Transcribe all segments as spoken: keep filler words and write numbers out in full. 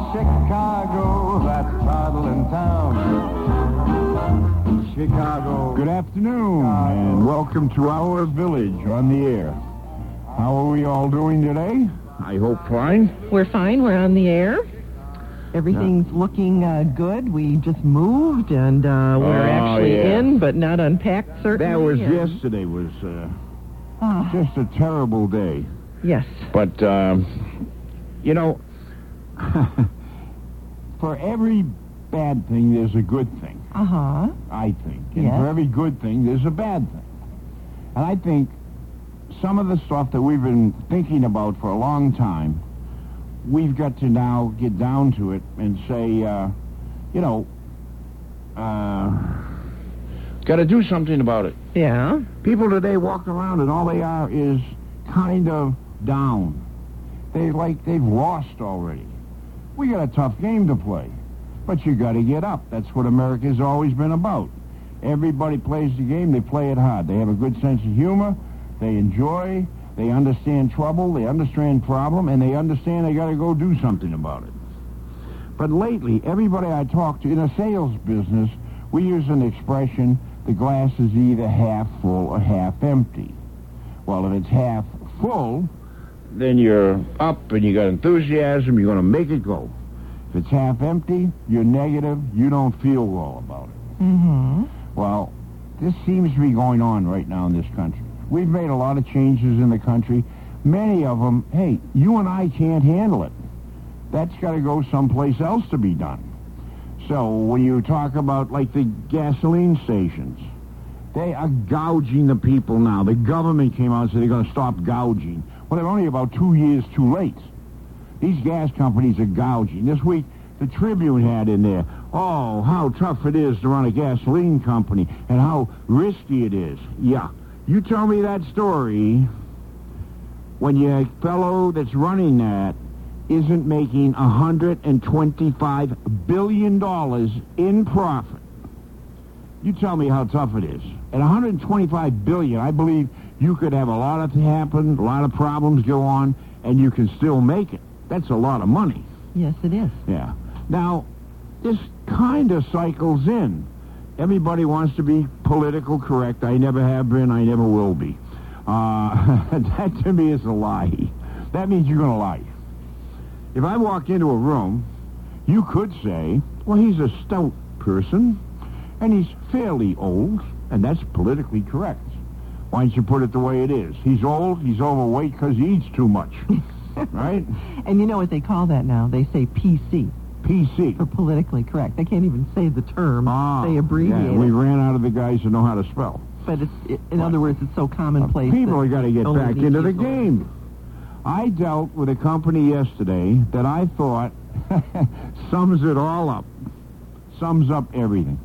Chicago, that toddling town. Chicago. Good afternoon, Chicago. And welcome to our village on the air. How are we all doing today? I hope fine. We're fine. We're on the air. Everything's yeah. looking uh, good. We just moved, and uh, we're oh, actually yeah. in, but not unpacked, certainly. That was and... yesterday was uh, oh. just a terrible day. Yes. But, um, you know, for every bad thing, there's a good thing. Uh-huh. I think. And yes. for every good thing, there's a bad thing. And I think some of the stuff that we've been thinking about for a long time, we've got to now get down to it and say, uh, you know, uh, got to do something about it. Yeah. People today walk around and all they are is kind of down. They like they've lost already. We got a tough game to play, but you got to get up. That's what America's always been about. Everybody plays the game. They play it hard. They have a good sense of humor. They enjoy. They understand trouble. They understand problem, and they understand they got to go do something about it. But lately, everybody I talk to in a sales business, we use an expression: the glass is either half full or half empty. Well, if it's half full, then you're up and you got enthusiasm, you're going to make it go. If it's half empty, you're negative, you don't feel well about it. Mm-hmm. Well, this seems to be going on right now in this country. We've made a lot of changes in the country. Many of them, hey, you and I can't handle it. That's got to go someplace else to be done. So when you talk about, like, the gasoline stations, they are gouging the people now. The government came out and said they're going to stop gouging. Well, they're only about two years too late. These gas companies are gouging. This week, the Tribune had in there, oh, how tough it is to run a gasoline company and how risky it is. Yeah. You tell me that story when your fellow that's running that isn't making one hundred twenty-five billion dollars in profit. You tell me how tough it is. At one hundred twenty-five billion dollars, I believe you could have a lot of happen, a lot of problems go on, and you can still make it. That's a lot of money. Yes, it is. Yeah. Now, this kind of cycles in. Everybody wants to be political correct. I never have been. I never will be. Uh, that, to me, is a lie. That means you're going to lie. If I walk into a room, you could say, well, he's a stout person, and he's fairly old, and that's politically correct. Why don't you put it the way it is? He's old, he's overweight because he eats too much. Right? And you know what they call that now? They say P C. P C. For politically correct. They can't even say the term. Ah, they abbreviate yeah, we it. ran out of the guys who know how to spell. But it's, it, in other words, it's so commonplace. Uh, people have got to get back into the people. game. I dealt with a company yesterday that I thought sums it all up. Sums up everything.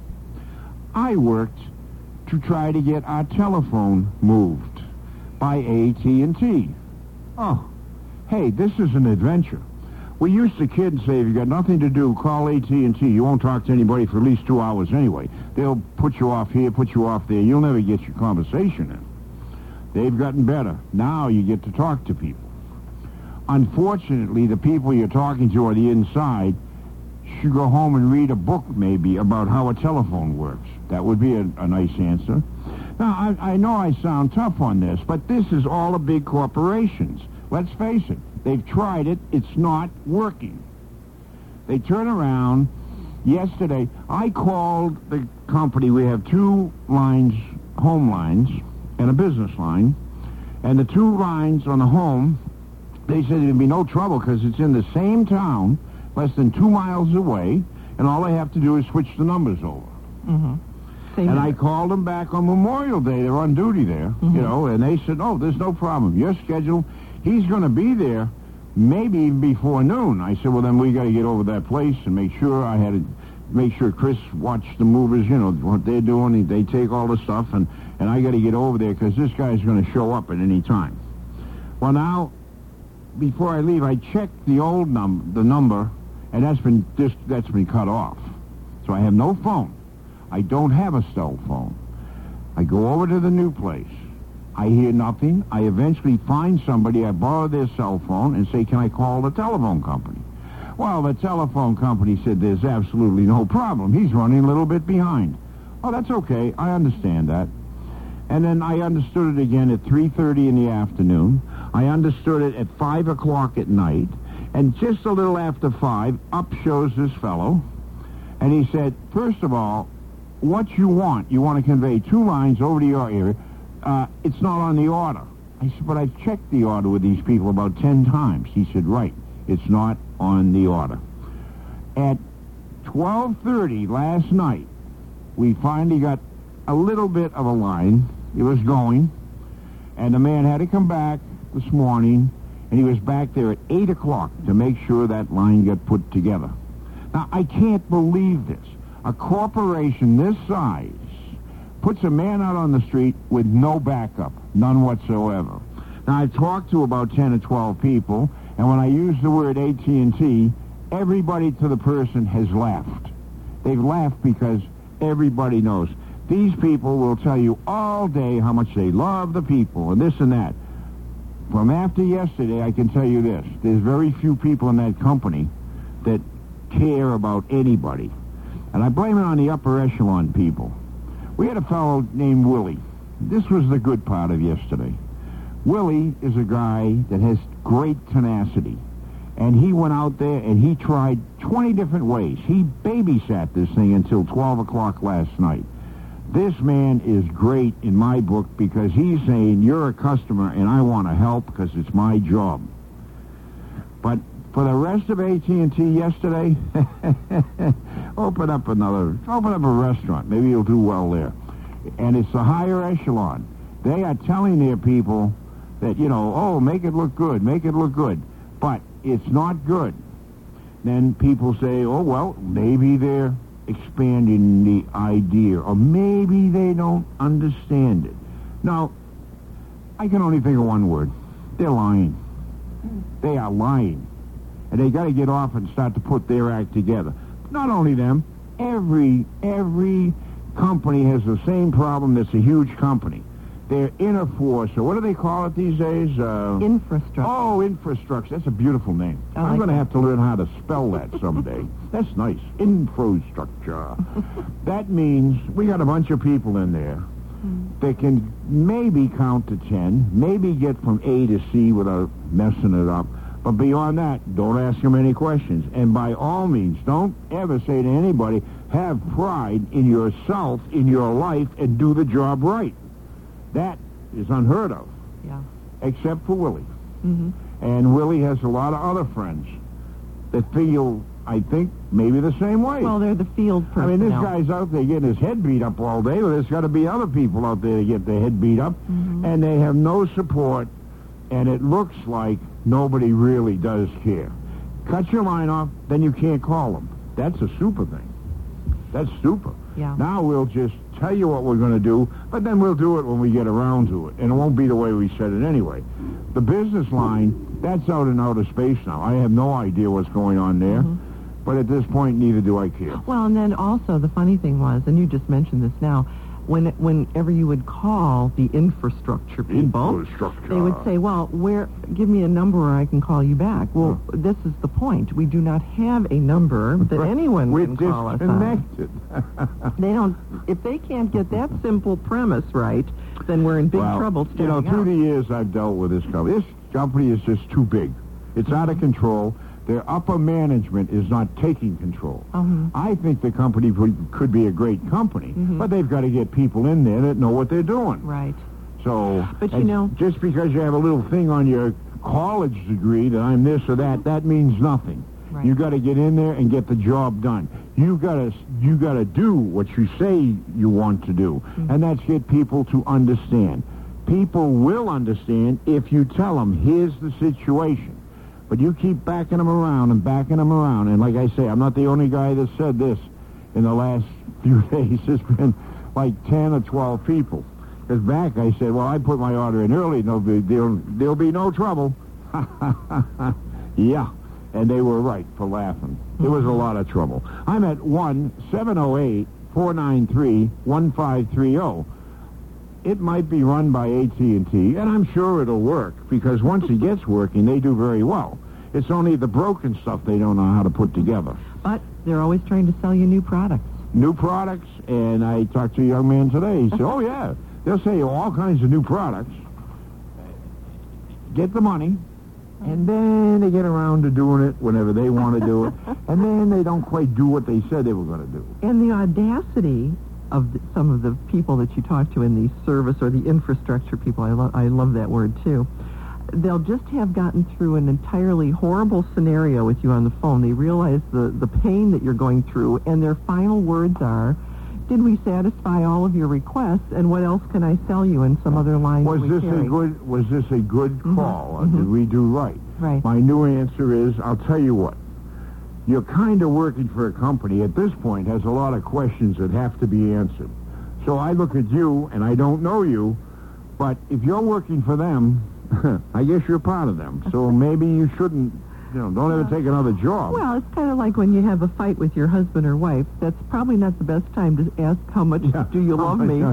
I worked to try to get our telephone moved by A T and T. Oh, hey, this is an adventure. We used to kid and say, if you got nothing to do, call A T and T. You won't talk to anybody for at least two hours anyway. They'll put you off here, put you off there. You'll never get your conversation in. They've gotten better. Now you get to talk to people. Unfortunately, the people you're talking to on the inside should go home and read a book, maybe, about how a telephone works. That would be a, a nice answer. Now, I, I know I sound tough on this, but this is all the big corporations. Let's face it. They've tried it. It's not working. They turn around. Yesterday, I called the company. We have two lines, home lines, and a business line. And the two lines on the home, they said there'd be no trouble because it's in the same town, less than two miles away, and all they have to do is switch the numbers over. Mm-hmm. Same and number. I called them back on Memorial Day. They're on duty there, mm-hmm. you know, and they said, oh, there's no problem. You're scheduled. He's going to be there maybe even before noon. I said, well, then we got to get over that place and make sure. I had to make sure Chris watched the movers, you know, what they're doing. They take all the stuff, and, and I got to get over there because this guy's going to show up at any time. Well, now, before I leave, I checked the old number, the number, and that's been just that's been cut off. So I have no phone. I don't have a cell phone. I go over to the new place. I hear nothing. I eventually find somebody. I borrow their cell phone and say, can I call the telephone company? Well, the telephone company said there's absolutely no problem. He's running a little bit behind. Oh, that's okay. I understand that. And then I understood it again at three thirty in the afternoon. I understood it at five o'clock at night. And just a little after five, up shows this fellow. And he said, first of all, what you want, you want to convey two lines over to your area. Uh, it's not on the order. I said, but I've checked the order with these people about ten times. He said, right, it's not on the order. At twelve thirty last night, we finally got a little bit of a line. It was going, and the man had to come back this morning, and he was back there at eight o'clock to make sure that line got put together. Now, I can't believe this. A corporation this size puts a man out on the street with no backup, none whatsoever. Now, I've talked to about ten or twelve people, and when I use the word A T and T, everybody to the person has laughed. They've laughed because everybody knows. These people will tell you all day how much they love the people and this and that. From after yesterday, I can tell you this. There's very few people in that company that care about anybody. And I blame it on the upper echelon people. We had a fellow named Willie. This was the good part of yesterday. Willie is a guy that has great tenacity. And he went out there and he tried twenty different ways. He babysat this thing until twelve o'clock last night. This man is great in my book because he's saying, you're a customer and I want to help because it's my job. But for the rest of A T and T yesterday, open up another, open up a restaurant. Maybe you'll do well there. And it's the higher echelon. They are telling their people that, you know, oh, make it look good, make it look good. But it's not good. Then people say, oh, well, maybe they're expanding the idea, or maybe they don't understand it. Now, I can only think of one word. They're lying. They are lying. And they got to get off and start to put their act together. Not only them, every, every company has the same problem that's a huge company. Their inner force, or what do they call it these days? Uh, infrastructure. Oh, infrastructure. That's a beautiful name. I I'm like going to that. have to learn how to spell that someday. That's nice. Infrastructure. That means we got a bunch of people in there mm. that can maybe count to ten, maybe get from A to C without messing it up. But beyond that, don't ask them any questions. And by all means, don't ever say to anybody, have pride in yourself, in your life, and do the job right. That is unheard of. Yeah. Except for Willie. Mm-hmm. And Willie has a lot of other friends that feel, I think, maybe the same way. Well, they're the field personnel. I mean, this guy's out there getting his head beat up all day. Well, there's got to be other people out there to get their head beat up. Mm-hmm. And they have no support, and it looks like nobody really does care. Cut your line off, then you can't call them. That's a super thing. That's super. Yeah. Now we'll just tell you what we're going to do, but then we'll do it when we get around to it, and it won't be the way we said it anyway. The business line, that's out in outer space now. I have no idea what's going on there, mm-hmm. but at this point, neither do I care. Well, and then also the funny thing was, and you just mentioned this now, when whenever you would call the infrastructure people, infrastructure. they would say, well, where? Give me a number or I can call you back. Well, huh. This is the point. We do not have a number that anyone We're can call us on. They don't. If they can't get that simple premise right, then we're in big well, trouble. You know, through out. the years I've dealt with this company, this company is just too big. It's mm-hmm. out of control. Their upper management is not taking control. Uh-huh. I think the company would, could be a great company, mm-hmm. but they've got to get people in there that know what they're doing. Right. So, but you know, just because you have a little thing on your college degree that I'm this or that, that means nothing. Right. You got to get in there and get the job done. You got to you got to do what you say you want to do, mm-hmm. and that's get people to understand. People will understand if you tell them, here's the situation. But you keep backing them around and backing them around. And like I say, I'm not the only guy that said this in the last few days. There's been like ten or twelve people. Because back I said, well, I put my order in early. No, there'll, there'll be no trouble. Yeah. And they were right for laughing. There was a lot of trouble. I'm at one seven oh eight, four nine three, one five three oh. It might be run by A T and T, and I'm sure it'll work, because once it gets working, they do very well. It's only the broken stuff they don't know how to put together. But they're always trying to sell you new products. New products, and I talked to a young man today. He said, oh, yeah, they'll sell you all kinds of new products. Get the money, and then they get around to doing it whenever they want to do it, and then they don't quite do what they said they were going to do. And the audacity of the, some of the people that you talk to in the service or the infrastructure people, I, lo- I love that word too, they'll just have gotten through an entirely horrible scenario with you on the phone. They realize the, the pain that you're going through, and their final words are, did we satisfy all of your requests, and what else can I sell you in some other line Was we this carry? a good Was this a good Mm-hmm. call? Or Mm-hmm. did we do right? Right. My new answer is, I'll tell you what. You're kind of working for a company at this point has a lot of questions that have to be answered. So I look at you, and I don't know you, but if you're working for them, I guess you're part of them. So maybe you shouldn't, you know, don't ever take another job. Well, it's kind of like when you have a fight with your husband or wife. That's probably not the best time to ask how much Yeah. do you love me.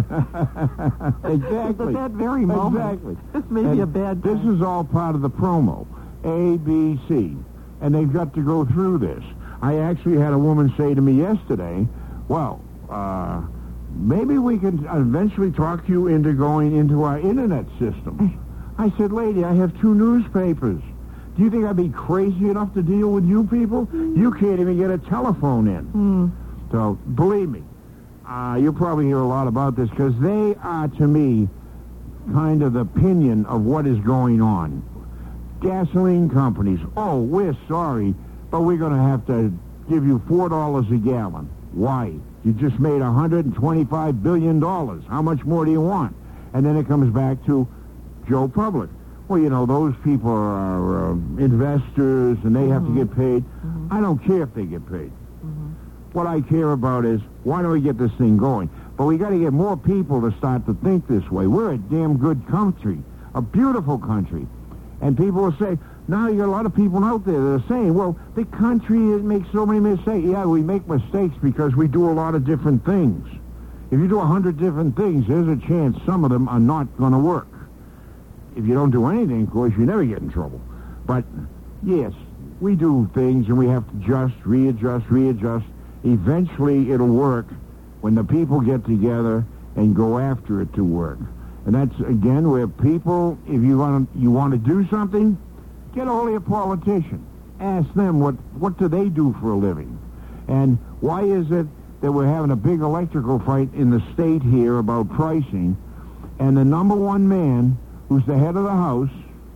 Exactly. At that very moment. Exactly. This may be And a bad This time. is all part of the promo. A, B, C. And they've got to go through this. I actually had a woman say to me yesterday, well, uh, maybe we can eventually talk you into going into our internet system. I said, lady, I have two newspapers. Do you think I'd be crazy enough to deal with you people? You can't even get a telephone in. Mm. So, believe me, uh, you'll probably hear a lot about this because they are, to me, kind of the opinion of what is going on. Gasoline companies, oh, we're sorry, but we're going to have to give you four dollars a gallon. Why? You just made one hundred twenty-five billion dollars. How much more do you want? And then it comes back to Joe Public. Well, you know, those people are uh, investors, and they Mm-hmm. have to get paid. Mm-hmm. I don't care if they get paid. Mm-hmm. What I care about is, why don't we get this thing going? But we got to get more people to start to think this way. We're a damn good country, a beautiful country. And people will say, now you got a lot of people out there that are saying, well, the country makes so many mistakes. Yeah, we make mistakes because we do a lot of different things. If you do a hundred different things, there's a chance some of them are not going to work. If you don't do anything, of course, you never get in trouble. But, yes, we do things, and we have to just, readjust, readjust. Eventually, it'll work when the people get together and go after it to work. And that's, again, where people, if you want to, you want to do something, get a hold of a politician. Ask them, what, what do they do for a living? And why is it that we're having a big electrical fight in the state here about pricing, and the number one man, who's the head of the House,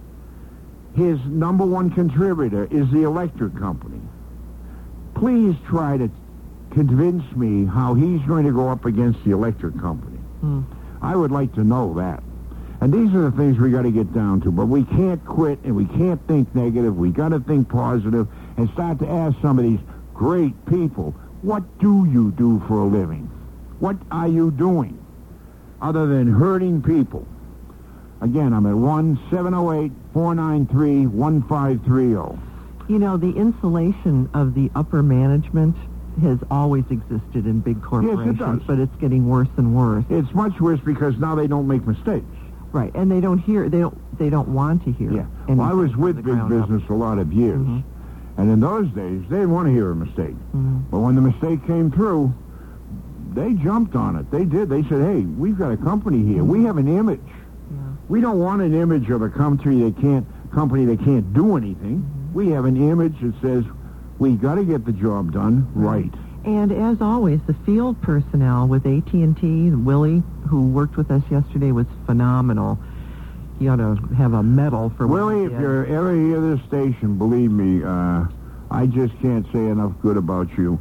his number one contributor is the electric company. Please try to convince me how he's going to go up against the electric company. Mm. I would like to know that. And these are the things we got to get down to. But we can't quit, and we can't think negative. We got to think positive and start to ask some of these great people, what do you do for a living? What are you doing other than hurting people? Again, I'm at one seven oh eight, four nine three, one five three oh. You know, the insulation of the upper management has always existed in big corporations, does. but it's getting worse and worse. It's much worse because now they don't make mistakes. Right, and they don't hear, they don't, they don't want to hear. Yeah. Well, I was anything with from big the ground up. business a lot of years. Mhm. And in those days, they didn't want to hear a mistake. Mhm. But when the mistake came through, they jumped on it. They did. They said, hey, we've got a company here. We have an image. Yeah. We don't want an image of a country that can't, company that can't do anything. Mm-hmm. We have an image that says, we got to get the job done right. And as always, the field personnel with A T and T, Willie, who worked with us yesterday, was phenomenal. He ought to have a medal for what Willie, he if did. you're ever hear this station, believe me, uh, I just can't say enough good about you.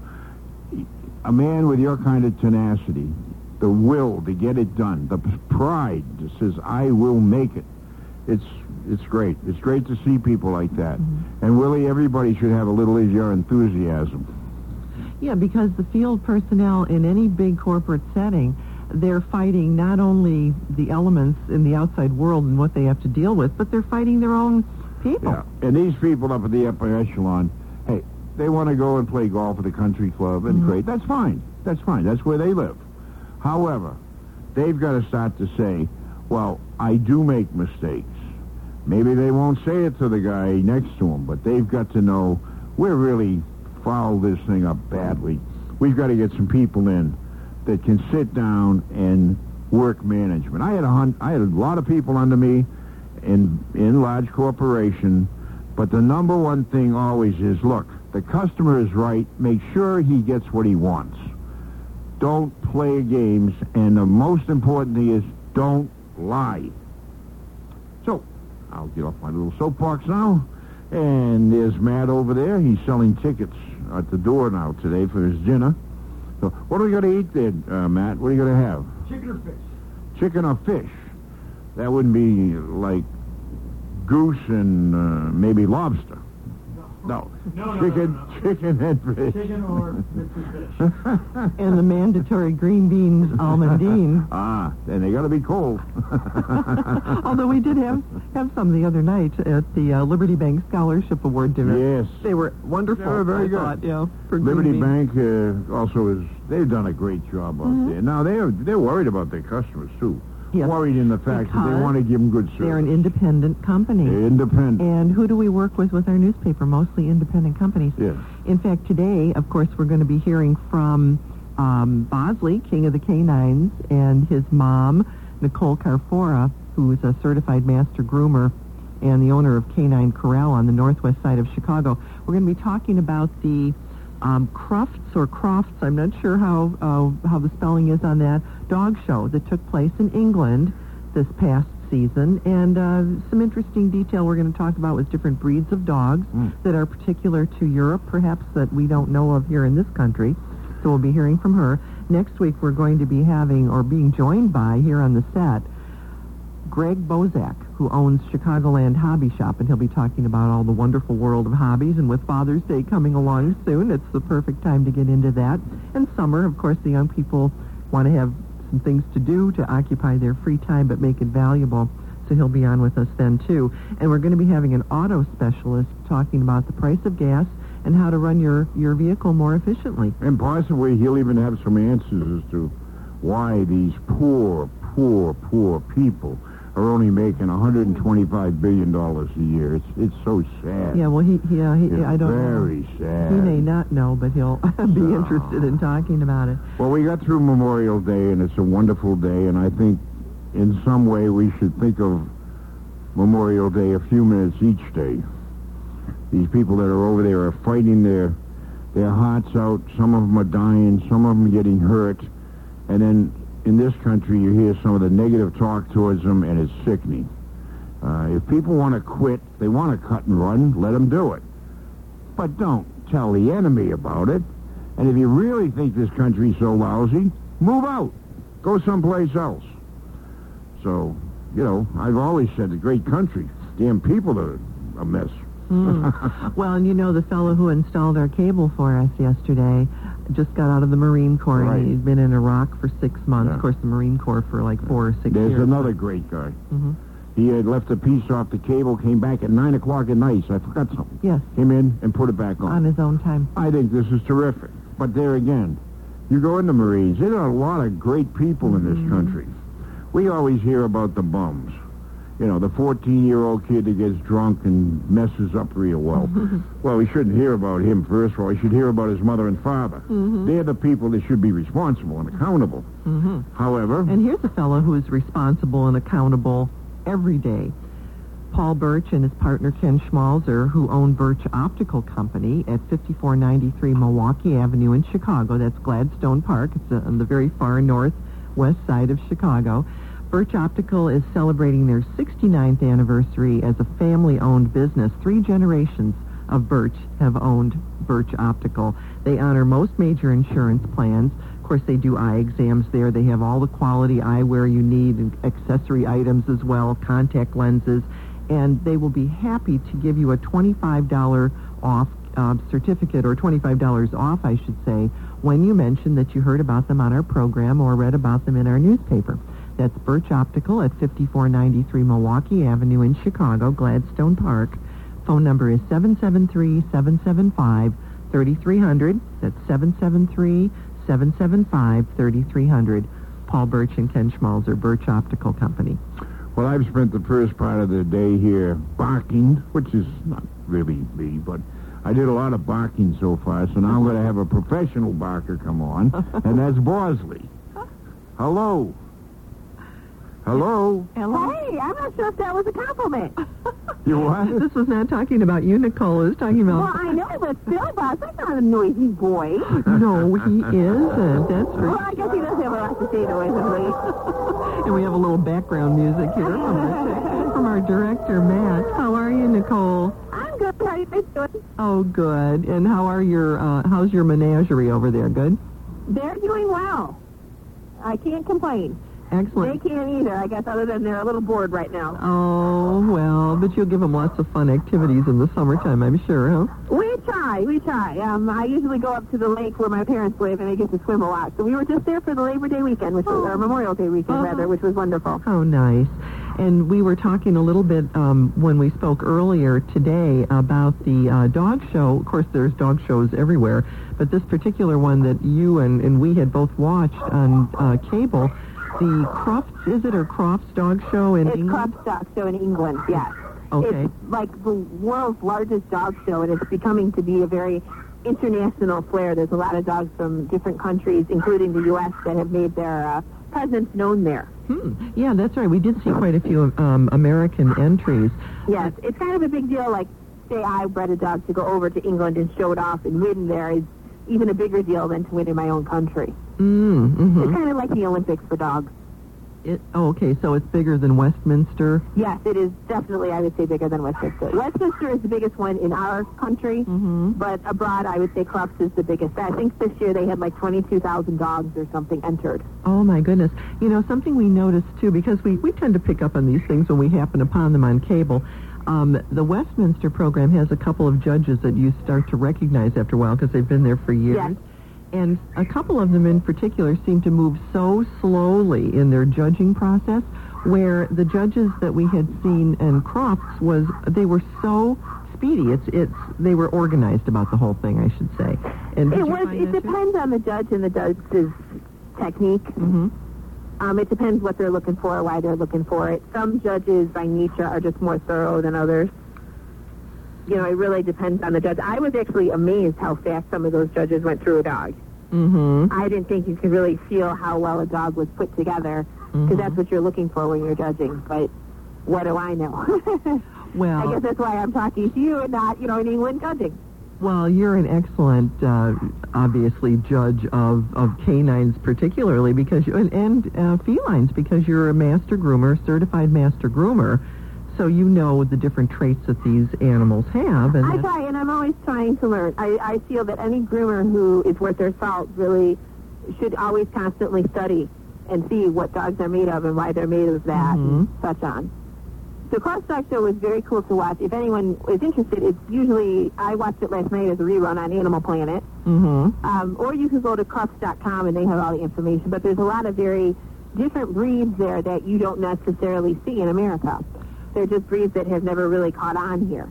A man with your kind of tenacity, the will to get it done, the pride that says, I will make it. It's it's great. It's great to see people like that. Mm-hmm. And Willie, everybody should have a little of your enthusiasm. Yeah, because the field personnel in any big corporate setting, they're fighting not only the elements in the outside world and what they have to deal with, but they're fighting their own people. Yeah. And these people up at the upper echelon, hey, they want to go and play golf at the country club, and Mhm. great. That's fine. That's fine. That's where they live. However, they've got to start to say, well, I do make mistakes. Maybe they won't say it to the guy next to him, but they've got to know we're really fouled this thing up badly. We've got to get some people in that can sit down and work management. I had a hun- I had a lot of people under me in in large corporation, but the number one thing always is, look, the customer is right. Make sure he gets what he wants. Don't play games, and the most important thing is don't lie. So, I'll get off my little soapbox now, and there's Matt over there. He's selling tickets at the door now today for his dinner. So, what are we going to eat there, uh, Matt? What are you going to have? Chicken or fish? Chicken or fish? That wouldn't be like goose and uh, maybe lobster. No. No, no, chicken, no, no, no. chicken and fish. Chicken or fish. And the mandatory green beans almondine. Ah, and they got to be cold. Although we did have, have some the other night at the uh, Liberty Bank Scholarship Award dinner. Yes. They were wonderful. They were very I good. thought, yeah, for Liberty green beans. Bank uh, also is, they've done a great job out Mm-hmm. there. Now, they're, they're worried about their customers, too. Yes. Worried in the fact that they Because want to give them good service. They're an independent company. They're independent. And who do we work with with our newspaper? Mostly independent companies. Yes. In fact, today, of course, we're going to be hearing from um, Bosley, King of the Canines, and his mom, Nicole Carfora, who's a certified master groomer and the owner of Canine Corral on the northwest side of Chicago. We're going to be talking about the um, Crufts or Crofts, I'm not sure how uh, how the spelling is on that, dog show that took place in England this past season. And uh, some interesting detail we're going to talk about with different breeds of dogs Mm. that are particular to Europe, perhaps that we don't know of here in this country. So we'll be hearing from her. Next week we're going to be having, or being joined by, here on the set, Greg Bozak, who owns Chicagoland Hobby Shop, and he'll be talking about all the wonderful world of hobbies. And with Father's Day coming along soon, it's the perfect time to get into that. And summer, of course, the young people want to have some things to do to occupy their free time, but make it valuable. So he'll be on with us then, too. And we're going to be having an auto specialist talking about the price of gas and how to run your, your vehicle more efficiently. And possibly he'll even have some answers as to why these poor, poor, poor people are only making one hundred twenty-five billion dollars a year. It's it's so sad. Yeah, well, he, he, uh, he It's I don't very know. sad. He may not know, but he'll be No. interested in talking about it. Well, we got through Memorial Day, and it's a wonderful day, and I think in some way we should think of Memorial Day a few minutes each day. These people that are over there are fighting their their hearts out. Some of them are dying, some of them getting hurt, and then in this country you hear some of the negative talk towards them, and it's sickening. Uh, if people want to quit, they want to cut and run, let them do it. But don't tell the enemy about it. And if you really think this country's so lousy, move out. Go someplace else. So, you know, I've always said, a great country. Damn people are a mess. Mm. Well, and you know, the fellow who installed our cable for us yesterday just got out of the Marine Corps. Right. And he'd been in Iraq for six months. Yeah. Of course, the Marine Corps for like four or six There's years. another great guy. Mm-hmm. He had left a piece off the cable, came back at nine o'clock at night. So I forgot something. Yes, Came in and put it back on. on his own time. I think this is terrific. But there again, you go in the Marines, there are a lot of great people in this Mm-hmm. country. We always hear about the bums. You know, the fourteen-year-old kid that gets drunk and messes up real well. Well, we shouldn't hear about him, first of all. We should hear about his mother and father. Mm-hmm. They're the people that should be responsible and accountable. Mm-hmm. However, And here's a fellow who is responsible and accountable every day. Paul Birch and his partner Ken Schmalzer, who own Birch Optical Company at fifty-four ninety-three Milwaukee Avenue in Chicago. That's Gladstone Park. It's uh, on the very far northwest side of Chicago. Birch Optical is celebrating their sixty-ninth anniversary as a family-owned business. Three generations of Birch have owned Birch Optical. They honor most major insurance plans. Of course, they do eye exams there. They have all the quality eyewear you need, and accessory items as well, contact lenses. And they will be happy to give you a twenty-five dollars off uh, certificate, or twenty-five dollars off, I should say, when you mention that you heard about them on our program or read about them in our newspaper. That's Birch Optical at fifty-four ninety-three Milwaukee Avenue in Chicago, Gladstone Park. Phone number is seven seven three, seven seven five, three three zero zero. That's seven seven three, seven seven five, three three zero zero. Paul Birch and Ken Schmalzer, Birch Optical Company. Well, I've spent the first part of the day here barking, which is not really me, but I did a lot of barking so far, so now I'm going to have a professional barker come on, and that's Bosley. Hello. Hello. Hello. Hey, I'm not sure if that was a compliment. You what? This was not talking about you, Nicole. It was talking Well, about... I know, but still, Boss, I'm not a noisy boy. No, he isn't. That's Well, for... I guess he does have a lot to say noisily. And we have a little background music here from our, from our director, Matt. How are you, Nicole? I'm good. How are you guys doing? Oh, good. And how are your, uh, how's your menagerie over there? Good? They're doing well. I can't complain. They Excellent. can't either, I guess, other than they're a little bored right now. Oh, well, but you'll give them lots of fun activities in the summertime, I'm sure, huh? We try, we try. Um, I usually go up to the lake where my parents live, and I get to swim a lot. So we were just there for the Labor Day weekend, which was, or Memorial Day weekend, Uh-huh. rather, which was wonderful. How nice. And we were talking a little bit um, when we spoke earlier today about the uh, dog show. Of course, there's dog shows everywhere, but this particular one that you and, and we had both watched on uh, cable, the Crofts, is it, or Crofts Dog Show in It's England? Crop Stock Show in England, yes. Okay. It's like the world's largest dog show, and it's becoming to be a very international flair. There's a lot of dogs from different countries, including the U S, that have made their uh, presence known there. Hmm. Yeah, that's right. We did see quite a few um, American entries. Yes, it's kind of a big deal. Like, say I bred a dog to go over to England and show it off and win there is even a bigger deal than to win in my own country. Mm, mm-hmm. It's kind of like the Olympics for dogs. It, oh, okay, so it's bigger than Westminster. Yes, it is definitely, I would say, bigger than Westminster. Westminster is the biggest one in our country, Mm-hmm. but abroad, I would say Crufts is the biggest. I think this year they had like twenty-two thousand dogs or something entered. Oh, my goodness. You know, something we noticed, too, because we, we tend to pick up on these things when we happen upon them on cable. Um, the Westminster program has a couple of judges that you start to recognize after a while because they've been there for years. Yes. And a couple of them in particular seem to move so slowly in their judging process, where the judges that we had seen in Crofts was, they were so speedy. It's, it's, they were organized about the whole thing, I should say. And did It you was. find It that too? depends on the judge and the judge's technique. Mm-hmm. Um, it depends what they're looking for, why they're looking for it. Some judges, by nature, are just more thorough than others. You know, it really depends on the judge. I was actually amazed how fast some of those judges went through a dog. Mm-hmm. I didn't think you could really feel how well a dog was put together, because Mhm. that's what you're looking for when you're judging. But what do I know? Well, I guess that's why I'm talking to you and not, you know, in England judging. Well, you're an excellent, uh, obviously, judge of, of canines particularly, because you, and, and uh, felines, because you're a master groomer, certified master groomer, so you know the different traits that these animals have. And I that's- try, and I'm always trying to learn. I, I feel that any groomer who is worth their salt really should always constantly study and see what dogs are made of and why they're made of that and such on. The Cross Dog Show was very cool to watch. If anyone is interested, it's usually, I watched it last night as a rerun on Animal Planet. Mhm. Um, or you could go to crufts dot com and they have all the information. But there's a lot of very different breeds there that you don't necessarily see in America. They're just breeds that have never really caught on here.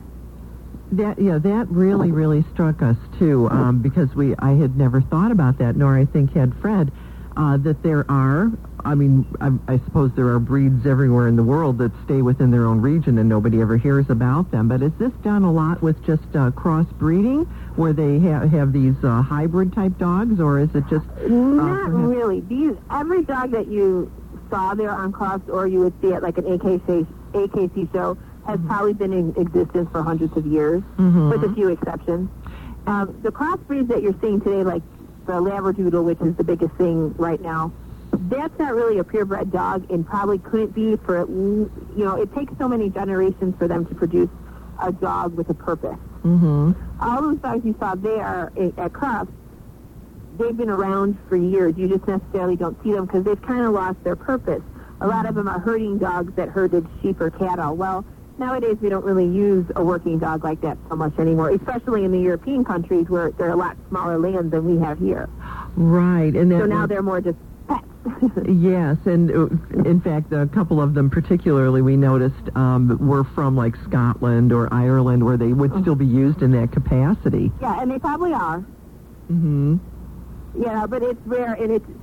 That yeah, that really really struck us too, um, because we I had never thought about that, nor I think had Fred, uh, that there are. I mean, I, I suppose there are breeds everywhere in the world that stay within their own region and nobody ever hears about them. But is this done a lot with just uh, crossbreeding, where they ha- have these uh, hybrid type dogs, or is it just uh, Not perhaps- really. These every dog that you saw there on Crufts, or you would see at like an A K C A K C show, has probably been in existence for hundreds of years, Mhm. with a few exceptions. Um, the crossbreeds that you're seeing today, like the Labradoodle, which is the biggest thing right now, that's not really a purebred dog, and probably couldn't be for, you know, it takes so many generations for them to produce a dog with a purpose. Mhm. All those dogs you saw there at, at Crufts, they've been around for years. You just necessarily don't see them because they've kind of lost their purpose. A lot of them are herding dogs that herded sheep or cattle. Well, nowadays we don't really use a working dog like that so much anymore, especially in the European countries where there are a lot smaller lands than we have here. Right, and that So now they're more just pets. Yes, and uh, in fact, a couple of them particularly we noticed um, were from like Scotland or Ireland, where they would still be used in that capacity. Yeah, and they probably are. Mm-hmm. Yeah, but it's rare, and it's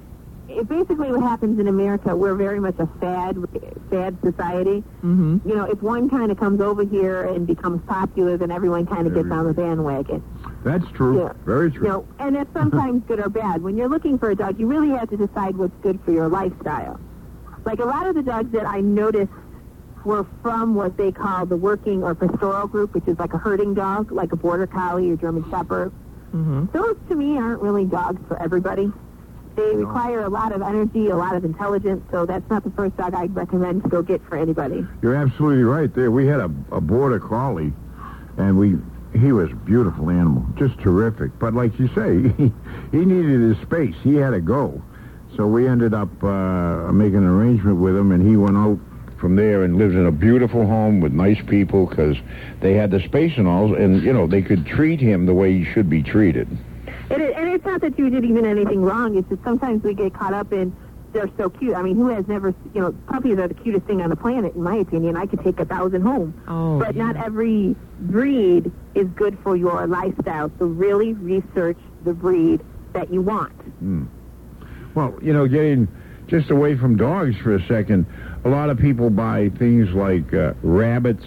it basically what happens in America, we're very much a fad, fad society. Mm-hmm. You know, if one kind of comes over here and becomes popular, then everyone kind of gets on the bandwagon. That's true. Yeah. Very true. You know, and it's sometimes good or bad. When you're looking for a dog, you really have to decide what's good for your lifestyle. Like a lot of the dogs that I noticed were from what they call the working or pastoral group, which is like a herding dog, like a border collie or German shepherd. Mm-hmm. Those, to me, aren't really dogs for everybody. They require a lot of energy, a lot of intelligence, so that's not the first dog I'd recommend to go get for anybody. You're absolutely right there. We had a, a border collie, and we he was a beautiful animal, just terrific. But like you say, he, he needed his space. He had to go. So we ended up uh, making an arrangement with him, and he went out from there and lives in a beautiful home with nice people because they had the space and all, and, you know, they could treat him the way he should be treated. It is, and it's not that you did even anything wrong. It's just sometimes we get caught up in they're so cute. I mean, who has never, you know, puppies are the cutest thing on the planet, in my opinion. I could take a thousand home. Oh, but yeah. not every breed is good for your lifestyle. So really research the breed that you want. Mm. Well, you know, getting just away from dogs for a second, a lot of people buy things like uh, rabbits,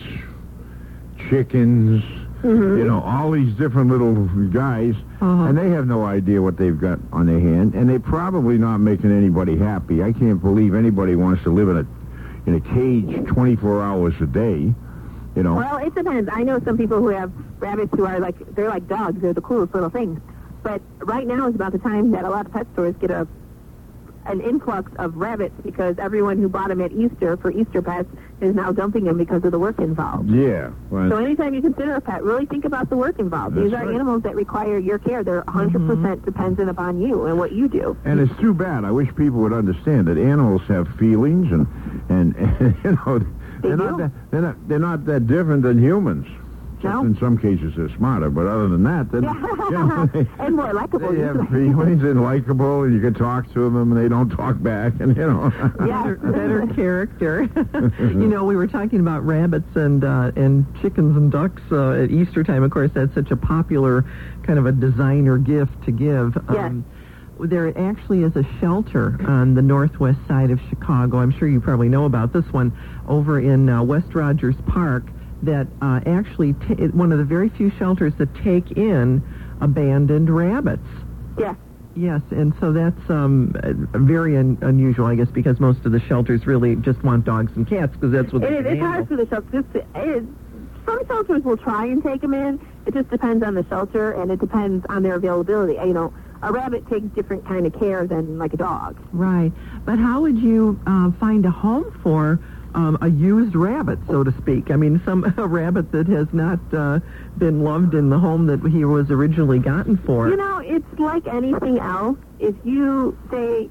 chickens, Mm-hmm. you know, all these different little guys, Uh-huh. and they have no idea what they've got on their hand, and they're probably not making anybody happy. I can't believe anybody wants to live in a in a cage twenty-four hours a day, you know. Well, it depends. I know some people who have rabbits who are like, they're like dogs. They're the coolest little things. But right now is about the time that a lot of pet stores get a an influx of rabbits because everyone who bought them at Easter for Easter pets is now dumping them because of the work involved. Yeah. Well, So anytime you consider a pet, really think about the work involved. That's These are right. animals that require your care. They're one hundred percent dependent upon you and what you do. and it's too bad. I wish people would understand that animals have feelings, and and, and you know, they're not do. that they're not they're not that different than humans. Just No. in some cases they're smarter, but other than that, they're, Yeah. they, And more likable. they have usually. feelings and likable, and you can talk to them, and they don't talk back, and you know. Yeah. better, better character. You know, we were talking about rabbits and uh, and chickens and ducks uh, at Easter time. Of course, that's such a popular kind of a designer gift to give. Yes. There actually is a shelter on the northwest side of Chicago. I'm sure you probably know about this one over in uh, West Rogers Park. That uh, actually t- one of the very few shelters that take in abandoned rabbits. Yeah. Yes, and so that's um, uh, very un- unusual, I guess, because most of the shelters really just want dogs and cats because that's what It they is. can It's hard handle. for the shelters. It is, some shelters will try and take them in. It just depends on the shelter, and it depends on their availability. You know, a rabbit takes different kind of care than like a dog. Right, but how would you uh, find a home for um, a used rabbit, so to speak? I mean, some a rabbit that has not uh, been loved in the home that he was originally gotten for. You know, it's like anything else. If you say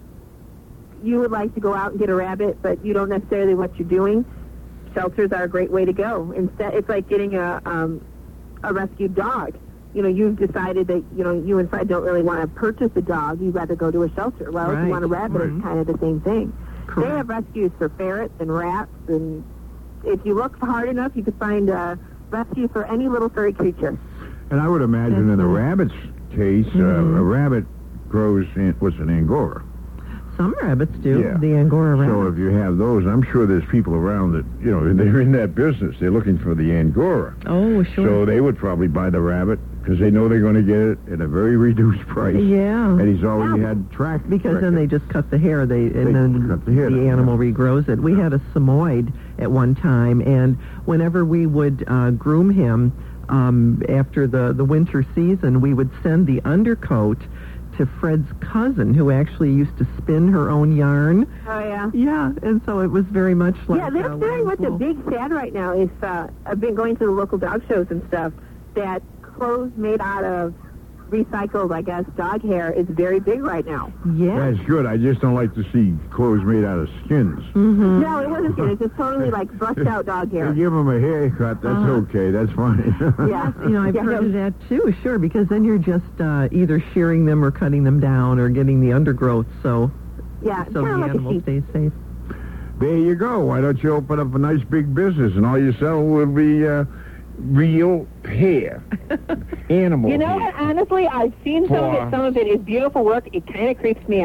you would like to go out and get a rabbit, but you don't necessarily know what you're doing, shelters are a great way to go. Instead, it's like getting a um, a rescued dog. You know, you've decided that, you know, you inside don't really want to purchase a dog. You'd rather go to a shelter. Well, if Right. you want a rabbit, Right. it's kind of the same thing. Correct. They have rescues for ferrets and rats, and if you look hard enough, you could find a rescue for any little furry creature. And I would imagine in the Mhm. rabbit's case, uh, Mhm. a rabbit grows in, what's an Angora. Some rabbits do, Yeah. the Angora rabbit. So if you have those, I'm sure there's people around that, you know, they're in that business. They're looking for the Angora. Oh, sure. So they would probably buy the rabbit because they know they're going to get it at a very reduced price. Yeah. And he's already Yeah. had track. Because then they just cut the hair, they and They then cut the hair down, animal regrows it. We had a Samoyed at one time, and whenever we would uh, groom him um, after the, the winter season, we would send the undercoat to Fred's cousin, who actually used to spin her own yarn. Oh, yeah. Yeah, and so it was very much like Yeah, that's uh, very much a Liverpool. big fad right now. Is uh, I've been going to the local dog shows and stuff. That clothes made out of recycled, I guess, dog hair is very big right now. Yeah. That's good. I just don't like to see clothes made out of skins. Mm-hmm. No, it hasn't been. It's just totally like brushed out dog They hair. give them a haircut. That's Uh-huh. okay. That's fine. Yeah, You know, I've yeah, heard no, of that too, sure, because then you're just uh, either shearing them or cutting them down or getting the undergrowth, so yeah, so kind the of like a animal sheep. stays safe. There you go. Why don't you open up a nice big business and all you sell will be uh, real hair, animal You know hair. what? Honestly, I've seen some of For- it. Some of it is beautiful work. It kind of creeps me out.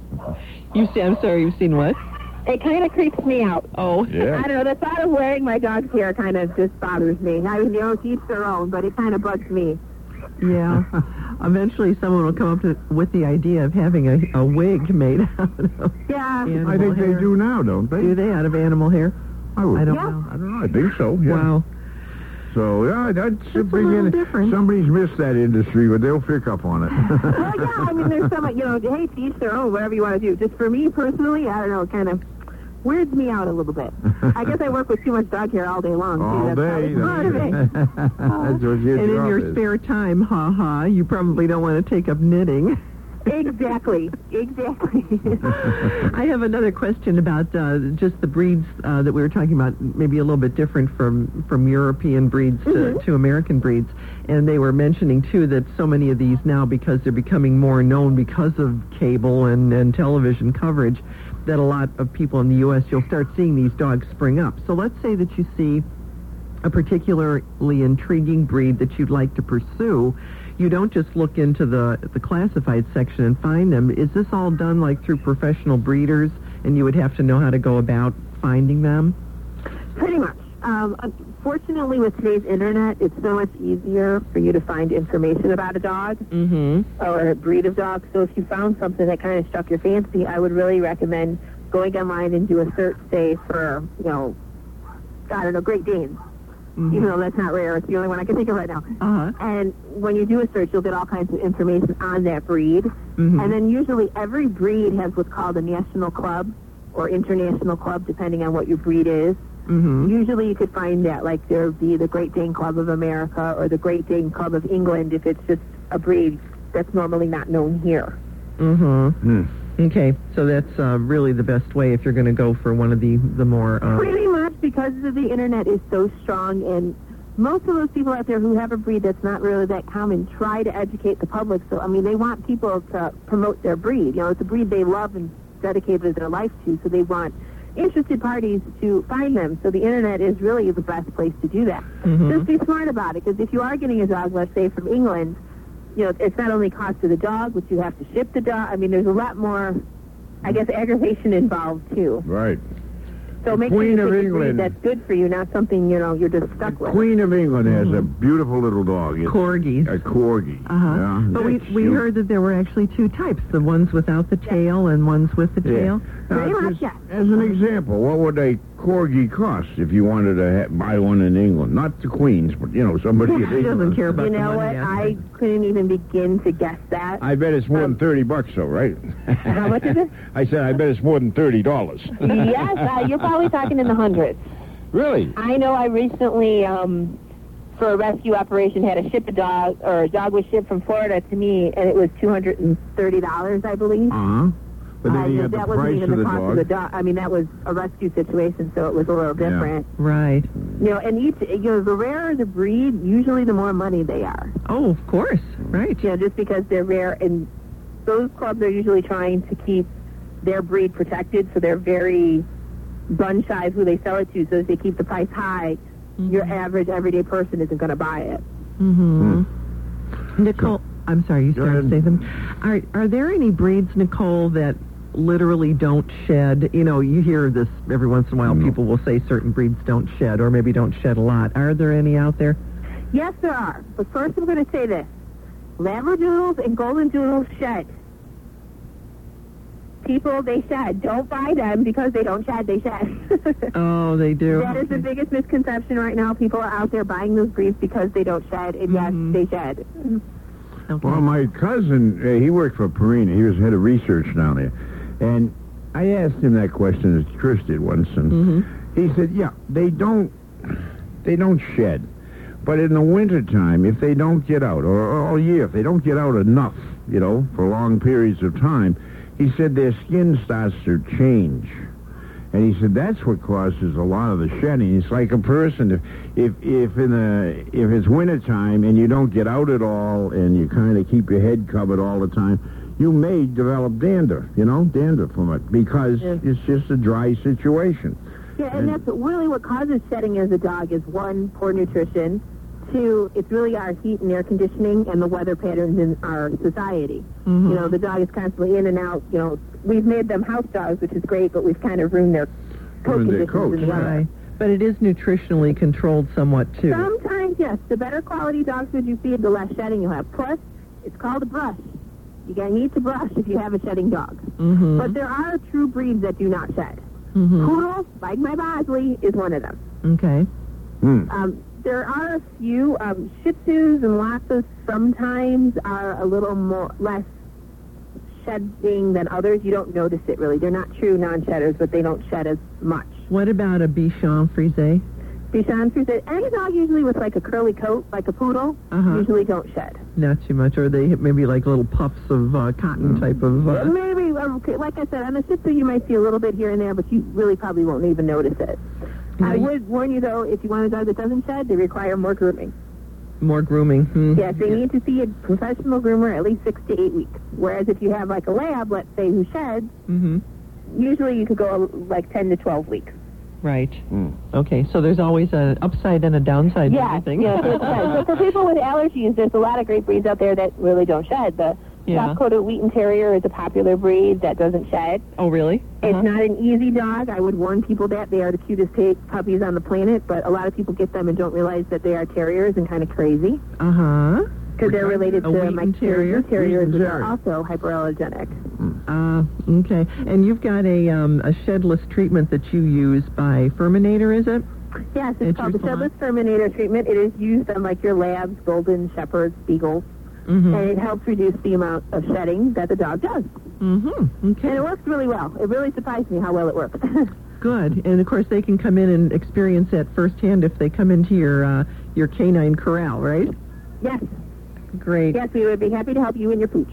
You see, I'm sorry, you've seen what? It kind of creeps me out. Oh. Yeah. I don't know, the thought of wearing my dog's hair kind of just bothers me. I mean, you know, to each their own, but it kind of bugs me. Yeah. Eventually someone will come up to, with the idea of having a, a wig made out of Yeah. animal I think hair. they do now, don't they? Do they, out of animal hair? I, would, I don't Yeah. know. I don't know. I think so. Yeah. Wow. So yeah, that's, That's a bring little in. different. Somebody's missed that industry, but they'll pick up on it. Well, yeah, I mean, there's some, you know, hey, to each their own, whatever you want to do. Just for me personally, I don't know, it kind of weirds me out a little bit. I guess I work with too much dog hair all day long. All too. That's day. probably part of it. That's what your And in job your is. spare time, ha-ha, you probably don't want to take up knitting. Exactly, exactly. I have another question about uh, just the breeds uh, that we were talking about, maybe a little bit different from, from European breeds to, Mm-hmm. to American breeds. And they were mentioning, too, that so many of these now, because they're becoming more known because of cable and, and television coverage, that a lot of people in the U S, you'll start seeing these dogs spring up. So let's say that you see a particularly intriguing breed that you'd like to pursue. You don't just look into the the classified section and find them. Is this all done like through professional breeders, and you would have to know how to go about finding them? Pretty much. Um, unfortunately, with today's internet, it's so much easier for you to find information about a dog Mm-hmm. or a breed of dog. So if you found something that kind of struck your fancy, I would really recommend going online and do a search, say, for, you know, I don't know, Great Danes. Mm-hmm. Even though that's not rare, it's the only one I can think of right now. Uh-huh. And when you do a search, you'll get all kinds of information on that breed. Mm-hmm. And then usually every breed has what's called a national club or international club, depending on what your breed is. Mm-hmm. Usually you could find that, like there would be the Great Dane Club of America or the Great Dane Club of England if it's just a breed that's normally not known here. Mm-hmm. Hmm. Okay, so that's uh, really the best way if you're going to go for one of the, the more... Uh, Pretty much, because the internet is so strong, and most of those people out there who have a breed that's not really that common try to educate the public. So, I mean, they want people to promote their breed. You know, it's a breed they love and dedicated their life to, so they want interested parties to find them. So the internet is really the best place to do that. Mhm. Just be smart about it, because if you are getting a dog, let's say, from England, you know, it's not only cost of the dog, but you have to ship the dog. I mean, there's a lot more, I guess, aggravation involved, too. Right. So make Queen sure of you pick a breed England. that's good for you, not something, you know, you're just stuck with. Queen of England has a beautiful little dog. It's Corgis. A corgi. Uh-huh. Yeah, But we, that's we cute. heard that there were actually two types, the ones without the tail and ones with the Yeah. tail. Now, Pretty much, just yeah. As an example, what would a corgi cost if you wanted to ha- buy one in England? Not the Queen's, but, you know, somebody in He doesn't England. care about You the know money. what? I couldn't even begin to guess that. I bet it's more Um, than thirty bucks, though, right? How much is it? I said I bet it's more than thirty dollars. Yes, uh, you're probably talking in the hundreds. Really? I know I recently, um, for a rescue operation, had to ship a dog, or a dog was shipped from Florida to me, and it was two hundred thirty dollars, I believe. Uh huh. But then Uh, you had the that wasn't price even of the the cost dog. of the dog. I mean, that was a rescue situation, so it was a little Yeah. different. Right. You know, and each, you know, the rarer the breed, usually the more money they are. Oh, of course. Right. You know, just because they're rare, and those clubs are usually trying to keep their breed protected, so they're very gun shy of who they sell it to. So if they keep the price high, your average everyday person isn't going to buy it. Mm-hmm. Nicole, I'm sorry, you Go started to ahead. say them. Are, are there any breeds, Nicole, that literally don't shed? You know, you hear this every once in a while. No. People will say certain breeds don't shed, or maybe don't shed a lot. Are there any out there? Yes, there are. But first I'm going to say this. Labradoodles and Golden Doodles shed. People, they shed. Don't buy them because they don't shed, they shed. Oh, they do. That is the biggest misconception right now. People are out there buying those breeds because they don't shed, and Mhm. yes, they shed. Okay. Well, my cousin, uh, he worked for Purina. He was head of research down there. And I asked him that question, as Chris did once, and Mhm. he said, yeah, they don't, they don't shed. But in the wintertime, if they don't get out, or, or all year, if they don't get out enough, you know, for long periods of time, he said their skin starts to change. And he said that's what causes a lot of the shedding. It's like a person, if if if in the if it's wintertime and you don't get out at all and you kind of keep your head covered all the time, you may develop dander, you know, dander from it, because Yeah. it's just a dry situation. Yeah, and that's really what causes shedding as a dog is, one, poor nutrition, two, it's really our heat and air conditioning and the weather patterns in our society. Mm-hmm. You know, the dog is constantly in and out. You know, we've made them house dogs, which is great, but we've kind of ruined their coat Ruined their conditions coats, in the weather. Right. But it is nutritionally controlled somewhat, too. Sometimes, yes. The better quality dog food you feed, the less shedding you'll have. Plus, it's called a brush. You gotta need to brush if you have a shedding dog. Mm-hmm. But there are true breeds that do not shed. Mm-hmm. Poodle, like my Bosley, is one of them. Okay. Hmm. Um, there are a few. Um, Shih Tzus and Lhasas sometimes are a little more less shedding than others. You don't notice it, really. They're not true non-shedders, but they don't shed as much. What about a Bichon Frise? Bichon Frise, any dog usually with like a curly coat, like a poodle, Uh-huh. usually don't shed. Not too much. Or they maybe like little puffs of uh, cotton type of... Uh, Maybe, okay, like I said, on a Shih Tzu you might see a little bit here and there, but you really probably won't even notice it. I Right. would warn you, though, if you want a dog that doesn't shed, they require more grooming. more grooming. Hmm. Yes, they need to see a professional groomer at least six to eight weeks. Whereas if you have like a lab, let's say, who sheds, Mm-hmm. usually you could go like ten to twelve weeks. Right. Hmm. Okay, so there's always an upside and a downside to Yeah, everything. yeah. So, so for people with allergies, there's a lot of great breeds out there that really don't shed. The Yeah. Soft-coated Wheaten Terrier is a popular breed that doesn't shed. Oh, really? It's Uh-huh. not an easy dog. I would warn people that they are the cutest ta- puppies on the planet, but a lot of people get them and don't realize that they are terriers and kind of crazy Uh-huh. because they're related A to Wheaten my Terrier? terriers, Wheaten which Terrier. are also hyperallergenic. Uh, okay. And you've got a um, a shedless treatment that you use by Furminator, is it? Yes, At it's called the your salon? Shedless Terminator treatment. It is used on like your labs, golden, shepherds, beagles, Mm-hmm. and it helps reduce the amount of shedding that the dog does. Mm-hmm. Okay. And it works really well. It really surprised me how well it works. Good. And, of course, they can come in and experience that firsthand if they come into your uh, your canine corral, right? Yes, Great. yes, we would be happy to help you and your pooch.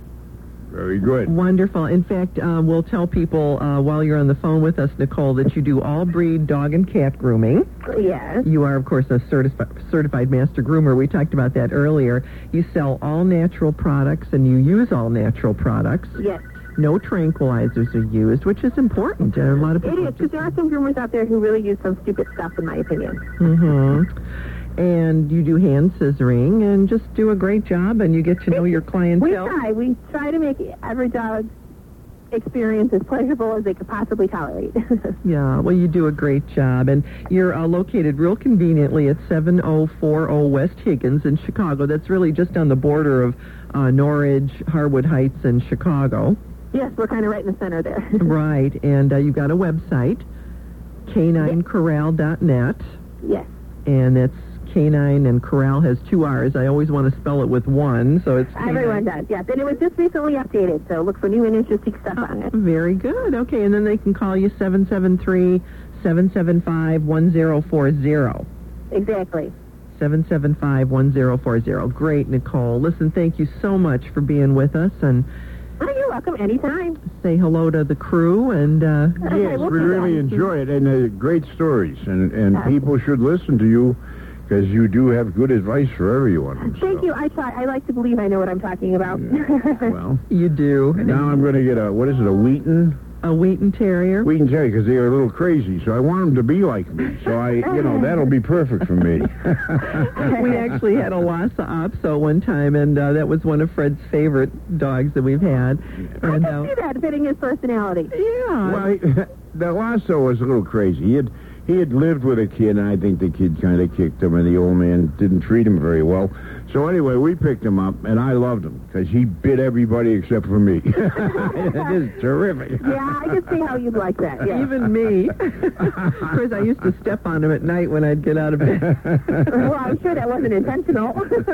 Very good. Wonderful. In fact, uh, we'll tell people uh, while you're on the phone with us, Nicole, that you do all breed dog and cat grooming. Yes. You are, of course, a certifi- certified master groomer. We talked about that earlier. You sell all natural products and you use all natural products. Yes. No tranquilizers are used, which is important. Uh, a lot of It people is, because there are some groomers out there who really use some stupid stuff, in my opinion. Mm-hmm. And you do hand scissoring and just do a great job, and you get to know your We clientele. try. We try to make every dog experience as pleasurable as they could possibly tolerate. Yeah, well, you do a great job. And you're uh, located real conveniently at seven oh four oh West Higgins in Chicago. That's really just on the border of uh, Norridge, Harwood Heights, and Chicago. Yes, we're kind of right in the center there. Right, and uh, you've got a website, canine corral dot net, Yes. and that's canine, and corral has two R's. I always want to spell it with one, so it's canine. Everyone does, yes. And it was just recently updated, so look for new and interesting stuff on it. Very good. Okay, and then they can call you seven seven three, seven seven five, one zero four zero. Exactly. seven seven five, one zero four zero. Great, Nicole. Listen, thank you so much for being with us, and Oh, you're welcome anytime. say hello to the crew, and uh, Okay, Yes, we'll we do really that. enjoy it, and uh, great stories, and, and Yeah. people should listen to you because you do have good advice for everyone. Thank so. you. I try. I like to believe I know what I'm talking about. Well, you do. now I'm going to get a, what is it, a Wheaton? A Wheaton Terrier. Wheaton Terrier, because they are a little crazy, so I want them to be like me. So I, you know, that'll be perfect for me. We actually had a Lhasa Apso one time, and uh, that was one of Fred's favorite dogs that we've had. I And, can uh, see that fitting his personality. yeah. Well, he, the Lasso was a little crazy. He had he had lived with a kid, and I think the kid kind of kicked him, and the old man didn't treat him very well. So anyway, we picked him up, and I loved him because he bit everybody except for me. It is terrific. Yeah, I can see how you'd like that. Yeah. Even me. Of course, I used to step on him at night when I'd get out of bed. Well, I'm sure that wasn't intentional.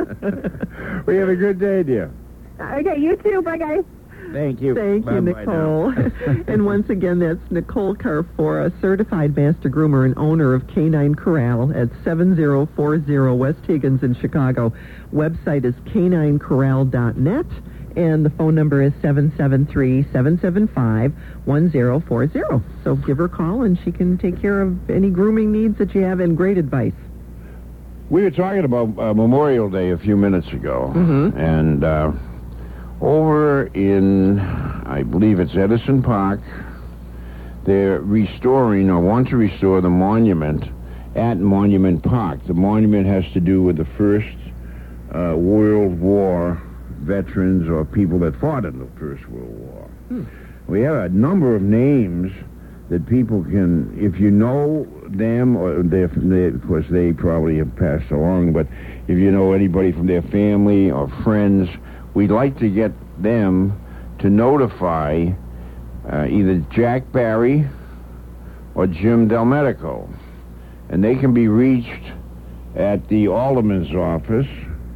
We have a good day, dear. Okay, you too. Bye, guys. Thank you. Thank you, Bye-bye now. Nicole. And once again, that's Nicole Carfor, a certified master groomer and owner of Canine Corral at seven oh four oh West Higgins in Chicago. Website is canine corral dot net, and the phone number is seven seven three, seven seven five, one zero four zero. So give her a call, and she can take care of any grooming needs that you have, and great advice. We were talking about uh, Memorial Day a few minutes ago, Mhm. and uh, over in, I believe it's Edison Park, they're restoring or want to restore the monument at Monument Park. The monument has to do with the first uh, World War veterans or people that fought in the First World War. Hmm. We have a number of names that people can, if you know them, or they, they, of course they probably have passed along, but if you know anybody from their family or friends, we'd like to get them to notify uh, either Jack Barry or Jim Delmedico. And they can be reached at the alderman's office,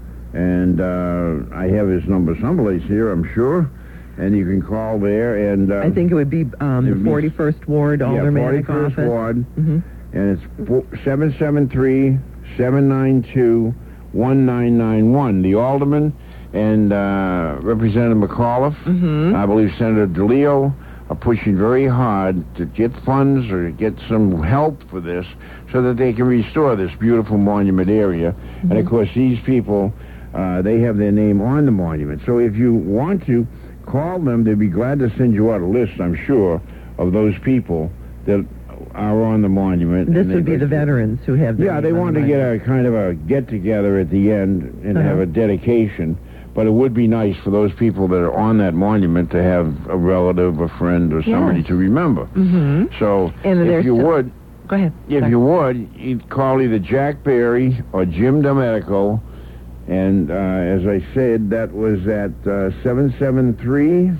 and uh, I have his number someplace here, I'm sure, and you can call there. And uh, I think it would be um, it would the be- forty-first Ward Aldermanic yeah, forty-first office. Ward, Mhm. and it's seven seven three, seven nine two, one nine nine one. The alderman and uh, Representative McAuliffe, Mhm. I believe Senator DeLeo, are pushing very hard to get funds or get some help for this so that they can restore this beautiful monument area. And of course, these people, uh, they have their name on the monument. So if you want to, call them. They'd be glad to send you out a list, I'm sure, of those people that are on the monument. This And would they'd be the like to- veterans who have. their Yeah, they name on want the to get monument. a kind of a get-together at the end and Uh-huh. have a dedication. But it would be nice for those people that are on that monument to have a relative, a friend, or somebody Yes. to remember. Mhm. So And if there's you some- would, Go ahead. if Sorry. you would, you'd call either Jack Barry or Jim Domenico. And uh, as I said, that was at uh, seven seven three,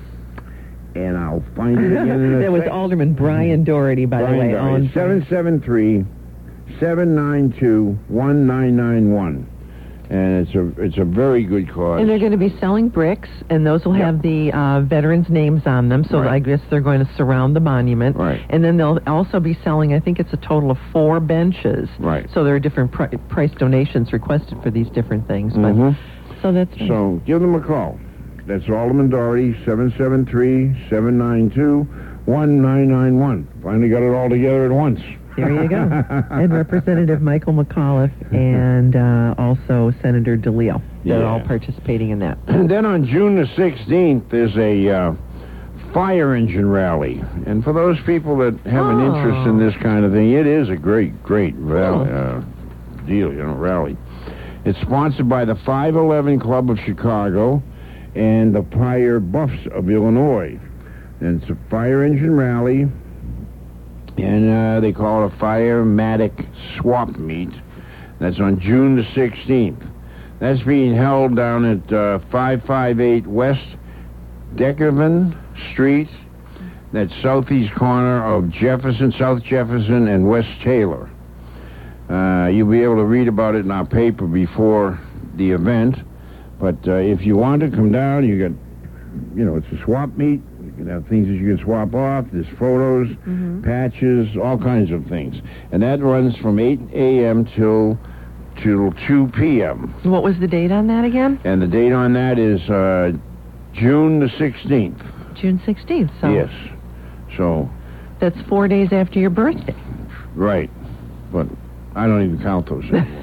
and I'll find it again in a That was sec. Alderman Brian Doherty, by Brian the way. Doherty. on seven seven three, seven nine two, one nine nine one. And it's a it's a very good cause. And they're going to be selling bricks, and those will Yep. have the uh, veterans' names on them. So Right. I guess they're going to surround the monument. Right. And then they'll also be selling, I think it's a total of four benches. Right. So there are different pri- price donations requested for these different things. But Mhm. so that's So give them a call. That's Alderman Doherty, seven seven three, seven nine two, one nine nine one. Finally got it all together at once. there you go. And Representative Michael McAuliffe and uh, also Senator DeLeo. They're Yeah. all participating in that. And then on June the sixteenth, there's a uh, fire engine rally. And for those people that have an Oh. interest in this kind of thing, it is a great, great rally, Cool. uh, deal, you know, rally. It's sponsored by the five eleven Club of Chicago and the Fire Buffs of Illinois. And it's a fire engine rally, and uh, they call it a Firematic Swap Meet. That's on June the sixteenth. That's being held down at uh, five five eight West Deckerman Street. That's southeast corner of Jefferson, South Jefferson, and West Taylor. Uh, you'll be able to read about it in our paper before the event. But uh, if you want to come down, you got, you know, it's a swap meet. You can have things that you can swap off. There's photos, patches, all kinds of things. And that runs from eight a.m. till till two p.m. What was the date on that again? And the date on that is uh, June the sixteenth. June sixteenth. So Yes. So, that's four days after your birthday. right. But I don't even count those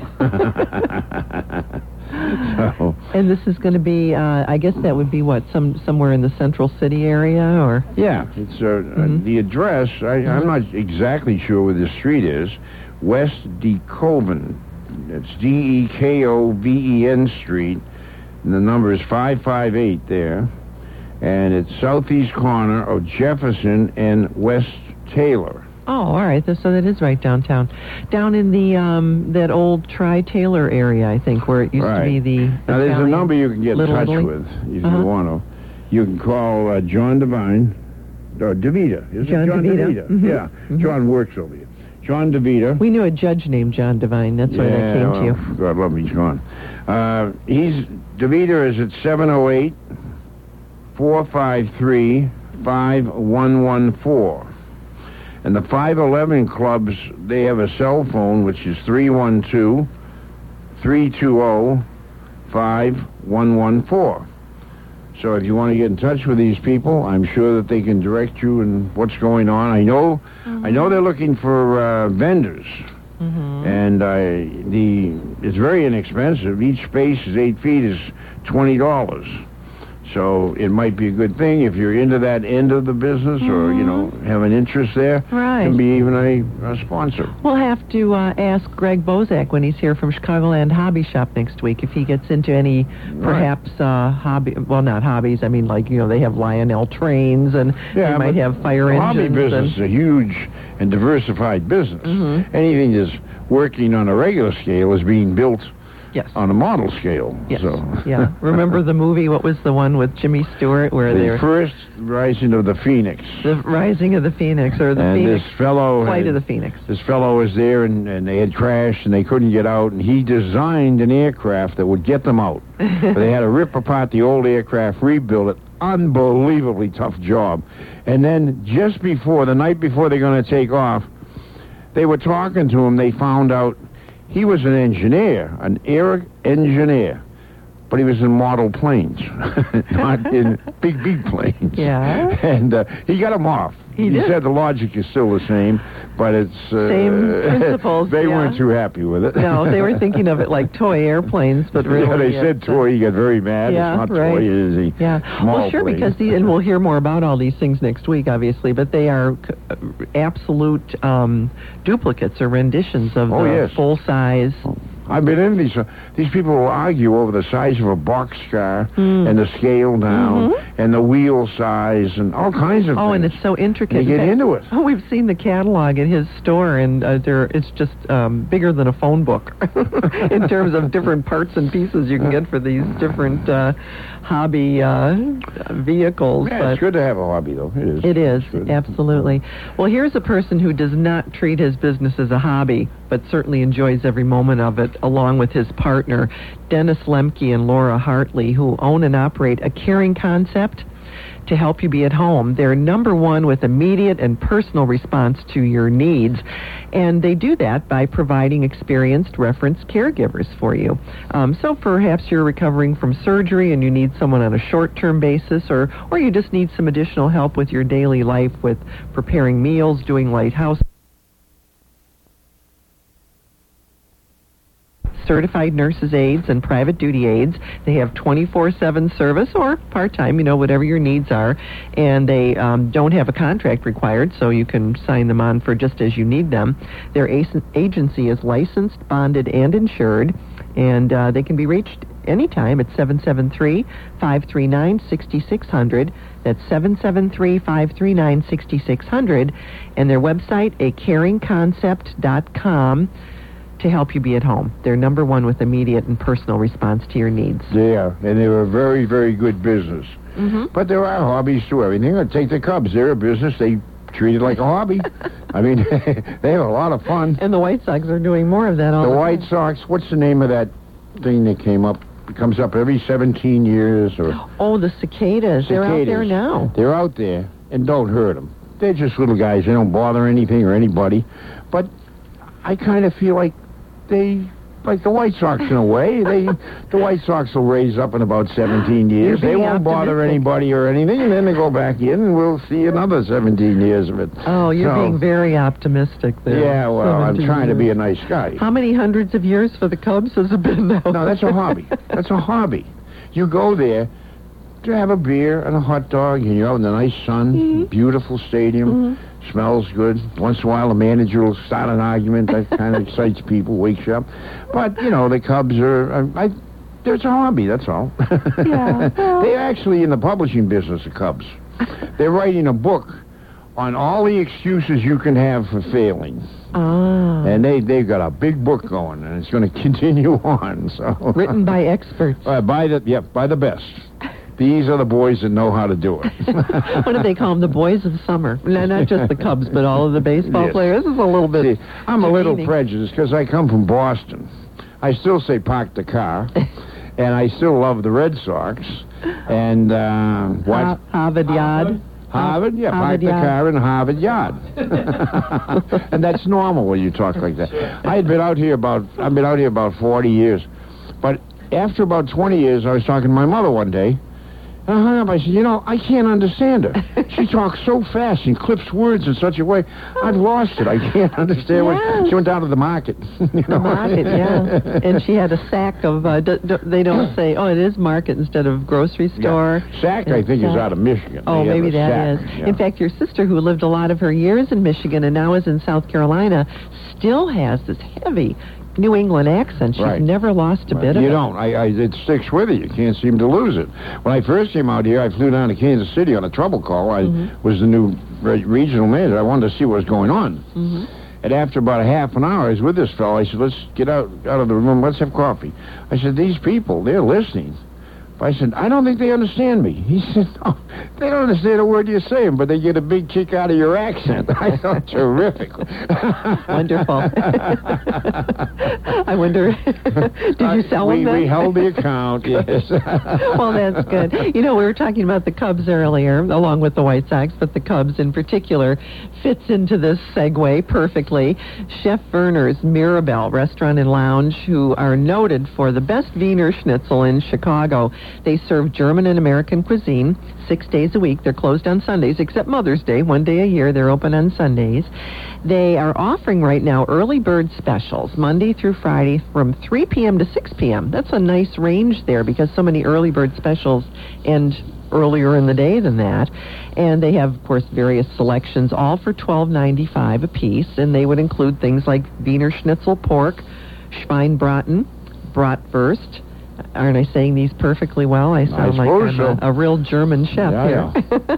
anymore. So, And this is going to be, uh, I guess that would be what, some somewhere in the Central City area, or? yeah, it's uh, uh, the address. I, I'm not exactly sure where the street is. West Dekoven. It's D E K O V E N Street. And the number is five five eight there. And it's southeast corner of Jefferson and West Taylor. Oh, all right. So that is right downtown, down in the um, that old Tri-Taylor area, I think, where it used Right. to be the. Now, there's a Italian number you can get in Little touch Italy. with if Uh-huh. you want to. You can call uh, John Devine, or DeVita. Is John it John DeVita. DeVita? Mhm. Yeah. Mhm. John works over here. John DeVita. We knew a judge named John Devine. That's why that Yeah, came well, to you. God love him, he's gone. Uh, he's, DeVita is at seven oh eight, four five three, five one one four. And the five eleven clubs, they have a cell phone, which is three one two, three two zero, five one one four. So if you want to get in touch with these people, I'm sure that they can direct you in what's going on. I know, I know they're looking for uh, vendors. And uh, the it's very inexpensive. Each space is eight feet is twenty dollars. So it might be a good thing if you're into that end of the business or, you know, have an interest there. Right. Can be even a, a sponsor. We'll have to uh, ask Greg Bozak when he's here from Chicagoland Hobby Shop next week if he gets into any, perhaps, uh, hobby, well, not hobbies. I mean, like, you know, they have Lionel trains and Yeah, they might but have fire the engines. hobby business and, is a huge and diversified business. Mhm. Anything that's working on a regular scale is being built yes. on a model scale. Yes. So. Yeah. Remember the movie, what was the one with Jimmy Stewart where The they're... first rising of the Phoenix. The Rising of the Phoenix, or the and Phoenix... this fellow... Flight had- of the Phoenix. This fellow was there, and, and they had crashed, and they couldn't get out, and he designed an aircraft that would get them out. But they had to rip apart the old aircraft, rebuild it. Unbelievably tough job. And then just before, the night before they're going to take off, they were talking to him. They found out he was an engineer, an air engineer. But he was in model planes, not in big, big planes. Yeah. And uh, he got him off. He did. said the logic is still the same, but it's... Uh, Same principles, They yeah. weren't too happy with it. No, they were thinking of it like toy airplanes, but really... Yeah, they said it's, uh, toy. He got very mad. yeah, It's not right. toy, it is a Yeah. small Well, sure, plane. because the, and we'll hear more about all these things next week, obviously, but they are c- uh, absolute um, duplicates or renditions of Oh, the yes. full-size... I've been in these. Uh, these people will argue over the size of a boxcar Mm. and the scale down Mhm. and the wheel size and all kinds of Oh, things. and it's so intricate. They In get fact- into it. Oh, we've seen the catalog at his store, and uh, there it's just um, bigger than a phone book in terms of different parts and pieces you can get for these different uh, hobby uh, vehicles. Yeah, but it's good to have a hobby, though. It is. It is, It's good. absolutely. Well, here's a person who does not treat his business as a hobby, but certainly enjoys every moment of it, along with his partner, Dennis Lemke and Laura Hartley, who own and operate a caring concept to help you be at home. They're number one with immediate and personal response to your needs, and they do that by providing experienced reference caregivers for you. Um, so perhaps you're recovering from surgery and you need someone on a short-term basis, or, or you just need some additional help with your daily life with preparing meals, doing light house. Certified nurses' aides and private duty aides. They have twenty-four seven service or part-time, you know, whatever your needs are. And they um, don't have a contract required, so you can sign them on for just as you need them. Their a- agency is licensed, bonded, and insured, and uh, they can be reached anytime at seven seven three, five three nine, six six zero zero. That's seven seven three, five three nine, six six zero zero. And their website, a caring concept dot com. To help you be at home. They're number one with immediate and personal response to your needs. They are, and they're a very, very good business. Mm-hmm. But there are hobbies to everything. Take the Cubs. They're a business. They treat it like a hobby. I mean, they have a lot of fun. And the White Sox are doing more of that all The the White time. Sox, what's the name of that thing that came up? It comes up every seventeen years or... Oh, the cicadas. They're out there Cicadas. now. They're out there, and don't hurt them. They're just little guys. They don't bother anything or anybody. But I kind of feel like they, like the White Sox in a way, they, the White Sox will raise up in about seventeen years. You're They being won't bother optimistic. anybody or anything, and then they go back in, and we'll see another seventeen years of it. Oh, you're So, being very optimistic there. Yeah, well, I'm seventeen trying to be years. a nice guy. How many hundreds of years for the Cubs has it been now? No, that's a hobby. That's a hobby. You go there to have a beer and a hot dog, and you're out in the nice sun, Mm-hmm. beautiful stadium, smells good. Once in a while, a manager will start an argument. That kind of excites people, wakes you up. But, you know, the Cubs are... are I, it's a hobby, that's all. Yeah, well- They're actually in the publishing business, the Cubs. They're writing a book on all the excuses you can have for failing. Ah. And they, they've got a big book going, and it's going to continue on. So Written by experts. Uh, by the yep, by the best. These are the boys that know how to do it. What do they call them? The boys of summer. No, not just the Cubs, but all of the baseball Yes. players. This is a little bit... See, I'm a little demeaning. prejudiced because I come from Boston. I still say park the car, and I still love the Red Sox. And uh, what? Ha- Harvard Yard. Harvard, yeah, Harvard park the Yard. car in Harvard Yard. And that's normal when you talk like that. I had been out here about, I've been out here about forty years. But after about twenty years, I was talking to my mother one day, And I hung up. I said, you know, I can't understand her. She talks so fast and clips words in such a way. I've lost it. I can't understand Yes. what... She went down to the market. You know? The market, yeah. And she had a sack of, uh, d- d- they don't say, oh, it is market instead of grocery store. Yeah. Sack, I It's think, is sack. out of Michigan. Oh, They have maybe a that sack. is. Yeah. In fact, your sister, who lived a lot of her years in Michigan and now is in South Carolina, still has this heavy New England accent. She's Right. never lost a bit of You it. don't. I, I, it sticks with you. You can't seem to lose it. When I first came out here, I flew down to Kansas City on a trouble call. I Mm-hmm. was the new re- regional manager. I wanted to see what was going on. Mm-hmm. And after about a half an hour, I was with this fellow. I said, let's get out, out of the room. Let's have coffee. I said, these people, they're listening. I said, I don't think they understand me. He said, oh, they don't understand a word you're saying, but they get a big kick out of your accent. I thought, terrific. Wonderful. I wonder, did you sell we, them then? We held the account, yes. Well, that's good. You know, we were talking about the Cubs earlier, along with the White Sox, but the Cubs in particular fits into this segue perfectly. Chef Werner's Mirabelle Restaurant and Lounge, who are noted for the best Wiener Schnitzel in Chicago. They serve German and American cuisine six days a week. They're closed on Sundays, except Mother's Day. One day a year, they're open on Sundays. They are offering right now early bird specials, Monday through Friday from three p.m. to six p.m. That's a nice range there because so many early bird specials end earlier in the day than that. And they have, of course, various selections, all for twelve ninety-five a piece, and they would include things like Wiener Schnitzel pork, Schweinbraten, Bratwurst. Aren't I saying these perfectly well? I sound I like suppose I'm so. a, a real German chef Yeah,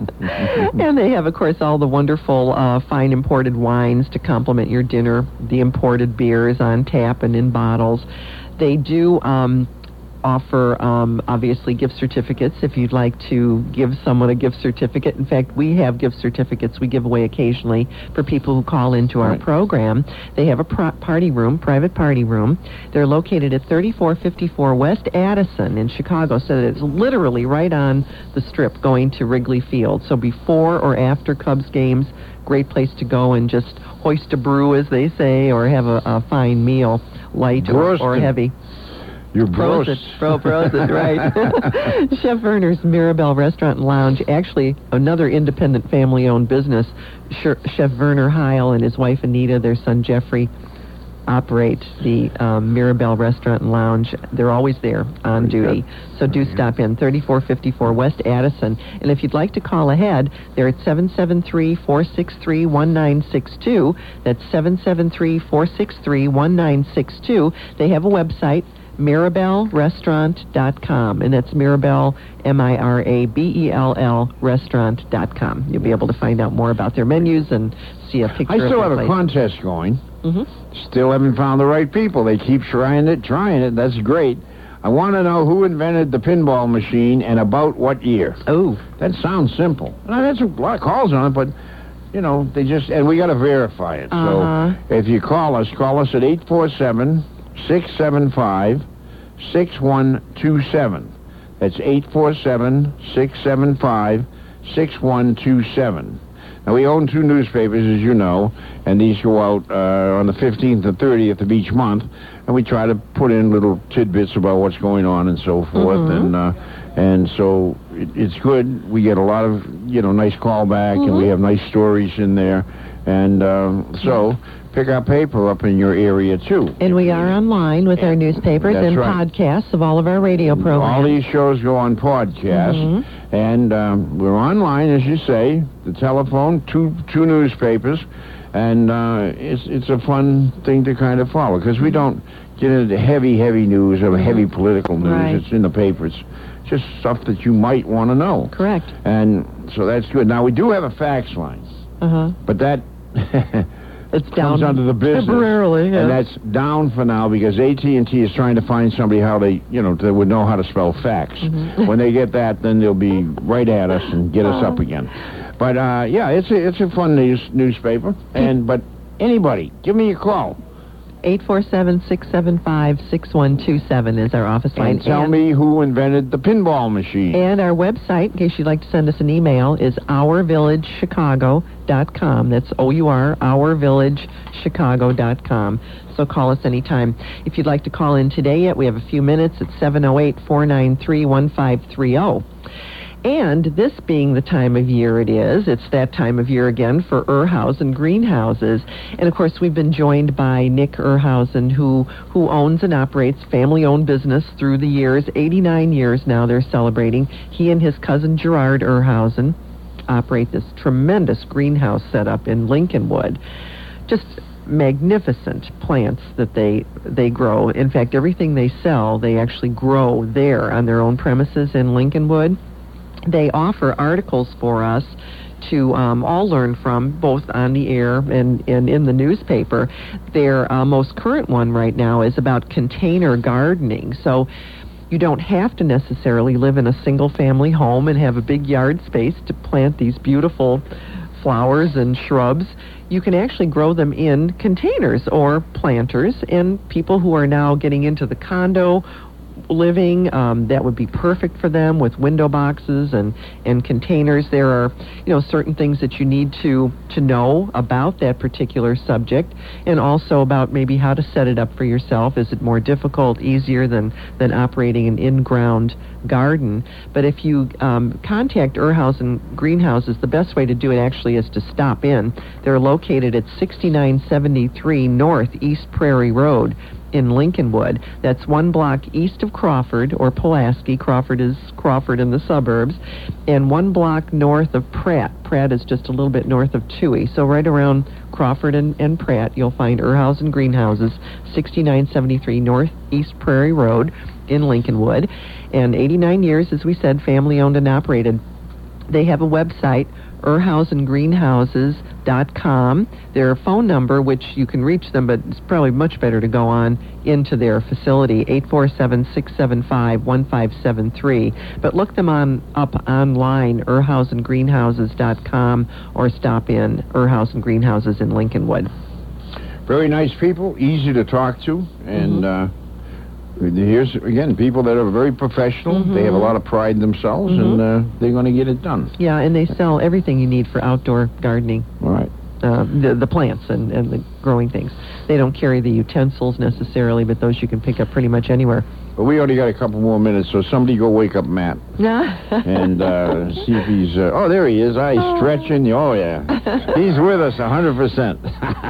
here. And they have, of course, all the wonderful uh, fine imported wines to complement your dinner, the imported beers on tap and in bottles. They do um, offer, um, obviously, gift certificates if you'd like to give someone a gift certificate. In fact, we have gift certificates we give away occasionally for people who call into our Right. program. They have a pro- party room, private party room. They're located at thirty-four fifty-four West Addison in Chicago, so that it's literally right on the strip going to Wrigley Field. So before or after Cubs games, great place to go and just hoist a brew, as they say, or have a, a fine meal, light or, or Grossed. heavy. You're Prosit, gross. bro, prosit, right. Chef Werner's Mirabelle Restaurant and Lounge, actually another independent family-owned business. Chef Werner Heil and his wife Anita, their son Jeffrey, operate the um, Mirabelle Restaurant and Lounge. They're always there on duty. So do stop in, thirty-four fifty-four West Addison. And if you'd like to call ahead, they're at seven seven three, four six three, one nine six two. That's seven seven three, four six three, one nine six two. They have a website, Mirabelle Restaurant dot com, and that's Mirabelle, M I R A B E L L, restaurant dot com. You'll be able to find out more about their menus and see a picture I still of have the a place. contest going. Mhm. Still haven't found the right people. They keep trying it, trying it. That's great. I want to know who invented the pinball machine and about what year. Oh, That sounds simple. And I had a lot of calls on it, but, you know, they just, and we got to verify it. Uh-huh. So if you call us, call us at eight four seven, six seven five, six one two seven. That's eight four seven, six seven five, six one two seven. Now, we own two newspapers, as you know, and these go out uh, on the fifteenth and thirtieth of each month, and we try to put in little tidbits about what's going on and so forth, Mhm. and uh, and so it, it's good. We get a lot of, you know, nice callback, and we have nice stories in there, and um, so pick our paper up in your area, too. and we are online with our newspapers That's and right. podcasts of all of our radio All programs. these shows go on podcast, Mhm. and um, we're online, as you say. The telephone, two two newspapers, and uh, it's it's a fun thing to kind of follow because we don't get into heavy heavy news or heavy political news. Right. It's in the papers, just stuff that you might want to know. Correct. And so that's good. Now we do have a fax line, Uh-huh. but that. It's comes down under the business. temporarily, yeah. And that's down for now because A T and T is trying to find somebody how they, you know, that would know how to spell fax. Mm-hmm. When they get that, then they'll be right at us and get us Uh-huh. up again. But, uh, yeah, it's a, it's a fun news, newspaper. And But anybody, give me a call. eight four seven, six seven five, six one two seven is our office line. And tell me who invented the pinball machine. And our website, in case you'd like to send us an email, is our village chicago dot com. That's O U R, our village chicago dot com. So call us anytime. If you'd like to call in today yet, we have a few minutes at seven oh eight, four nine three, one five three oh. And this being the time of year it is, it's that time of year again for Urhausen Greenhouses. And of course, we've been joined by Nick Urhausen, who, who owns and operates family-owned business through the years. eighty-nine years now they're celebrating. He and his cousin Gerard Urhausen operate this tremendous greenhouse setup in Lincolnwood. Just magnificent plants that they they grow. In fact, everything they sell, they actually grow there on their own premises in Lincolnwood. They offer articles for us to um, all learn from, both on the air and, and in the newspaper. Their uh, most current one right now is about container gardening. So you don't have to necessarily live in a single-family home and have a big yard space to plant these beautiful flowers and shrubs. You can actually grow them in containers or planters, and people who are now getting into the condo living, um, that would be perfect for them with window boxes and, and containers. There are, you know, certain things that you need to, to know about that particular subject, and also about maybe how to set it up for yourself. Is it more difficult, easier than, than operating an in-ground garden? But if you um, contact Urhausen Greenhouses, the best way to do it actually is to stop in. They're located at sixty-nine seventy-three North East Prairie Road in Lincolnwood. That's one block east of Crawford, or Pulaski. Crawford is Crawford in the suburbs. And one block north of Pratt. Pratt is just a little bit north of Toohey. So right around Crawford and, and Pratt, you'll find Urhausen Greenhouses, sixty-nine seventy-three North East Prairie Road in Lincolnwood. And eighty-nine years, as we said, family-owned and operated. They have a website, Urhausen Greenhouses dot com. Their phone number, which you can reach them, but it's probably much better to go on into their facility, eight four seven, six seven five, one five seven three. But look them on up online, Urhausen Greenhouses dot com, or stop in Urhausen Greenhouses in Lincolnwood. Very nice people, easy to talk to, and mm-hmm. uh, here's, again, people that are very professional. Mm-hmm. They have a lot of pride in themselves, mm-hmm. and uh, they're going to get it done. Yeah, and they sell everything you need for outdoor gardening. Right. Uh, the, the plants and, and the growing things. They don't carry the utensils necessarily, but those you can pick up pretty much anywhere. But we only got a couple more minutes, so somebody go wake up Matt. and uh, see if he's... Uh, oh, there he is. Ah, he's stretching. Oh, yeah. He's with us one hundred percent.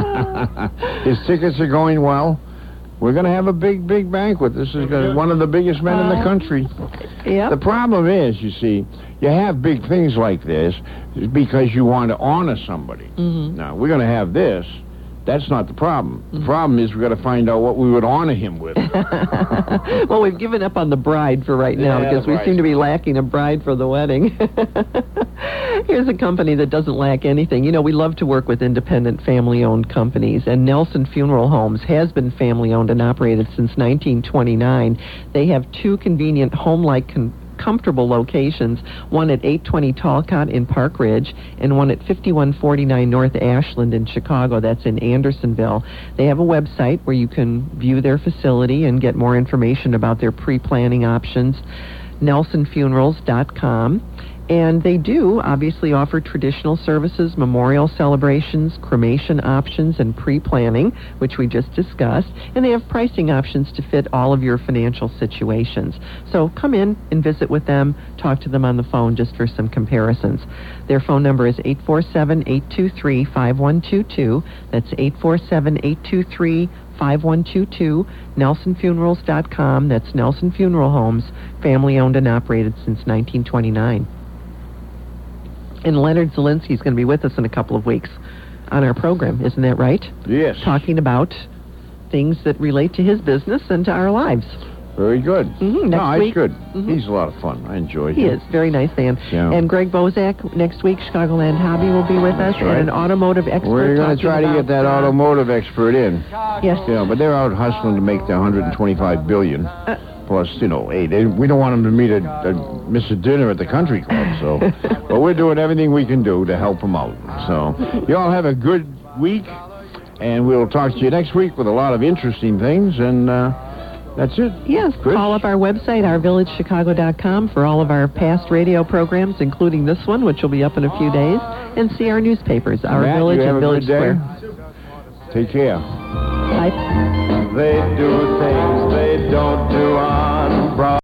His tickets are going well. We're going to have a big, big banquet. This is gonna, one of the biggest men in the country. Yep. The problem is, you see, you have big things like this because you want to honor somebody. Mm-hmm. Now, we're going to have this. That's not the problem. The problem is we've got to find out what we would honor him with. Well, we've given up on the bride for right now yeah, because we seem to be lacking a bride for the wedding. Here's a company that doesn't lack anything. You know, we love to work with independent family-owned companies, and Nelson Funeral Homes has been family-owned and operated since nineteen twenty-nine. They have two convenient home-like con- comfortable locations, one at eight twenty Talcott in Park Ridge and one at fifty-one forty-nine North Ashland in Chicago. That's in Andersonville. They have a website where you can view their facility and get more information about their pre-planning options, Nelson Funerals dot com. And they do obviously offer traditional services, memorial celebrations, cremation options, and pre-planning, which we just discussed. And they have pricing options to fit all of your financial situations. So come in and visit with them, talk to them on the phone just for some comparisons. Their phone number is eight four seven, eight two three, five one two two. That's eight four seven, eight two three, five one two two. Nelson Funerals dot com. That's Nelson Funeral Homes, family-owned and operated since nineteen twenty-nine. And Leonard Zielinski is going to be with us in a couple of weeks on our program. Isn't that right? Yes. Talking about things that relate to his business and to our lives. Very good. Mm-hmm. Next no, week, he's good. Mm-hmm. He's a lot of fun. I enjoy him. He is. Very nice man. Yeah. And Greg Bozak, next week, Chicagoland Hobby will be with us. That's right. And an automotive expert. We're going to try to get that uh, automotive expert in. Yes. Yeah, but they're out hustling to make their one hundred twenty-five billion dollars. Uh, Plus, you know, hey, they, we don't want them to meet a, a, miss a dinner at the country club, so... But we're doing everything we can do to help them out. So, you all have a good week, and we'll talk to you next week with a lot of interesting things, and uh, that's it. Yes, Chris? Call up our website, our village chicago dot com, for all of our past radio programs, including this one, which will be up in a few days, and see our newspapers, Our Matt, Village you have and a Village good day. Square. Take care. Bye. They do things they don't do on Broadway.